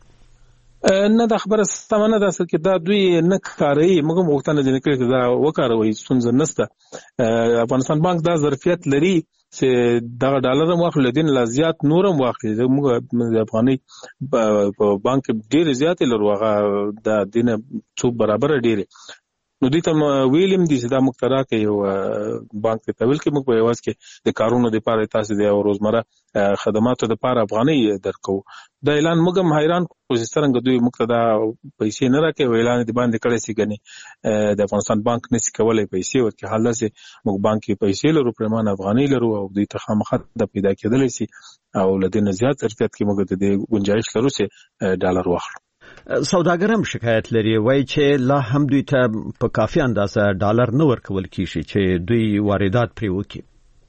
نه دا خبره ستمنه ده چې دا دوی نه کاروي، موږ مغتنه دي کړی چې دا وکاروي، ستونزه نشته. افغانستان بانک دا ظرفیت لري چې دا ډالر هم واخلي، دین لا زیات نور هم واخلي. موږ د افغاني په بانک ډیر زیات لرو، هغه د دینه څو برابر ډیر. نو دوی ته ویلم دي چې دا مخترا کې یو بانک ته ویل کې موږ په یواز کې د کارونو لپاره تاسو د روزمره خدماتو لپاره افغاني درکو. دا اعلان موږ هم حیران خو څنګه دوی موږ ته پیسې نه راکوي، اعلان دي باندې کړی سي غني د افغانستان بانک نشي کولای پیسې ورکړي. حال دا چې موږ بانک کې پیسې لرو، پرمان افغاني لرو، او دوی ته خامخا د پیدا کېدلی سي او لدین زیات ظرفیت کې موږ د دې گنجائش لرو چې ډالر واخلو. سوداګر هم شکایت لري، وایي چې لا هم دوی ته په کافي اندازه ډالر نه ورکول کیږي چې دوی واردات پرې وکړي.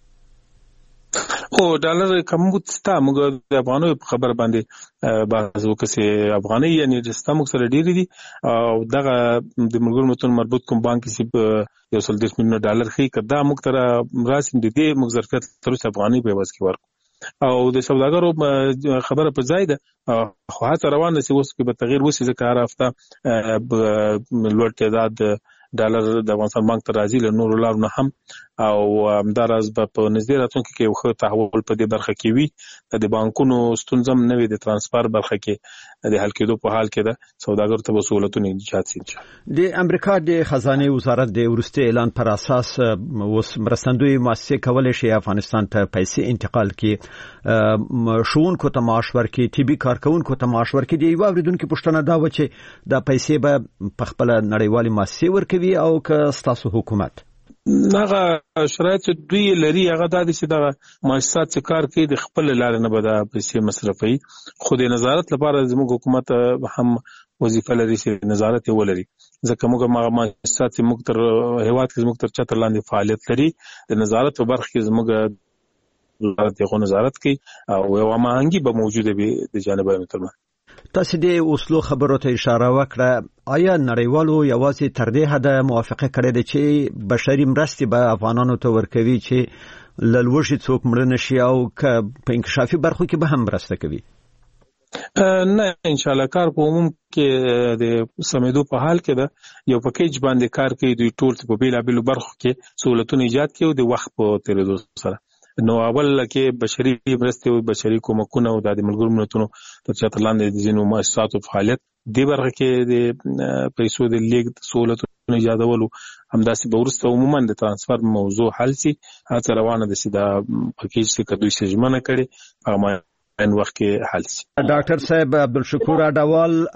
او ډالر کمبود ستا موږ د افغانو په خبر باندې بعض وکړي افغاني یعنی رستا موږ سره ډېری دي، او دغه د ملګرو ملتونو مربوط کوم بانک چې یو سل دیرش میلیون ډالر خي کدا موږ تر راسم دي دې موږ ظرفیت تر افغاني په واسه کې ورکو. او د سوداګرو خبره په ځای ده، خو هڅه روانه چې اوس کې به تغیر وشي، ځکه هر هفته لوړ تعداد ډالر د افغانستان بانک ته راځي له نورو لارو نه هم، او همدارس په نږدې راتلونکي کې یو ښه تحول په دې برخه کې وي د بانکونو ستونزه هم نه وي د ترانسفر برخه کې د حل کېدو په حال کې ده سوداګر ته وسولتونه ایجاد شي. د امریکا د خزانه وزارت د ورستي اعلان پر اساس اوس مرستندوی مؤسسې کولای شي افغانستان ته پیسې انتقال کړي شونکو ته معاش ورکړي طبي کارکونکو ته معاش ورکړي دی یو اوریدونکو پښتنه دا و چې د پیسې به په خپل نړیوالي مؤسسې ورکوي او که ستاسو حکومت نغه شرایط دوی لري هغه د دې چې د مؤسسات چې کار کوي د خپل لار نه به د پیسې مصرفي خو د نظارت لپاره زموږ حکومت هم وظیفه لري چې نظارت ولري ځکه موږ ما مؤسسات چې موږ تر هیواد کې موږ تر چتر لاندې فعالیت لري د نظارت په برخه کې زموږ نظارت یو نظارت کوي او یو ماهنګي به موجوده وي د جانب محترم. تاسو د اوسلو خبرو ته اشاره وکړه آیا نړیوالو یوازې تر دې حد موافقه کړې ده چې بشري مرستې به افغانانو ته ورکوي چې لږ څوک مړ نشي او که په انکشافي برخو کې به هم مرسته کوي؟ نه ان شاء الله کار په عموم کې د سمېدو په حال کې ده یو پکیج باندې کار کوي دوی ټول په بیلا بیلو برخو کې سہولتونه ایجاد کوي د وخت په تیریدو سره نو اول کې بشري مرستې او بشري کومکونه او د ملګرو ملتونو تر چتر لاندې د ځینو مؤسساتو فعالیت د برخه کې د پیسو د لیږد سہولتونه ایجادولو همداسې به وروسته عموما د ترانسفر موضوع حل شي هڅه روانه ده چې دا پکیج چې دوی سجمنه کړي هغه ان وخت کې حل شي. ډاکټر صاحب عبدالشکور اډوال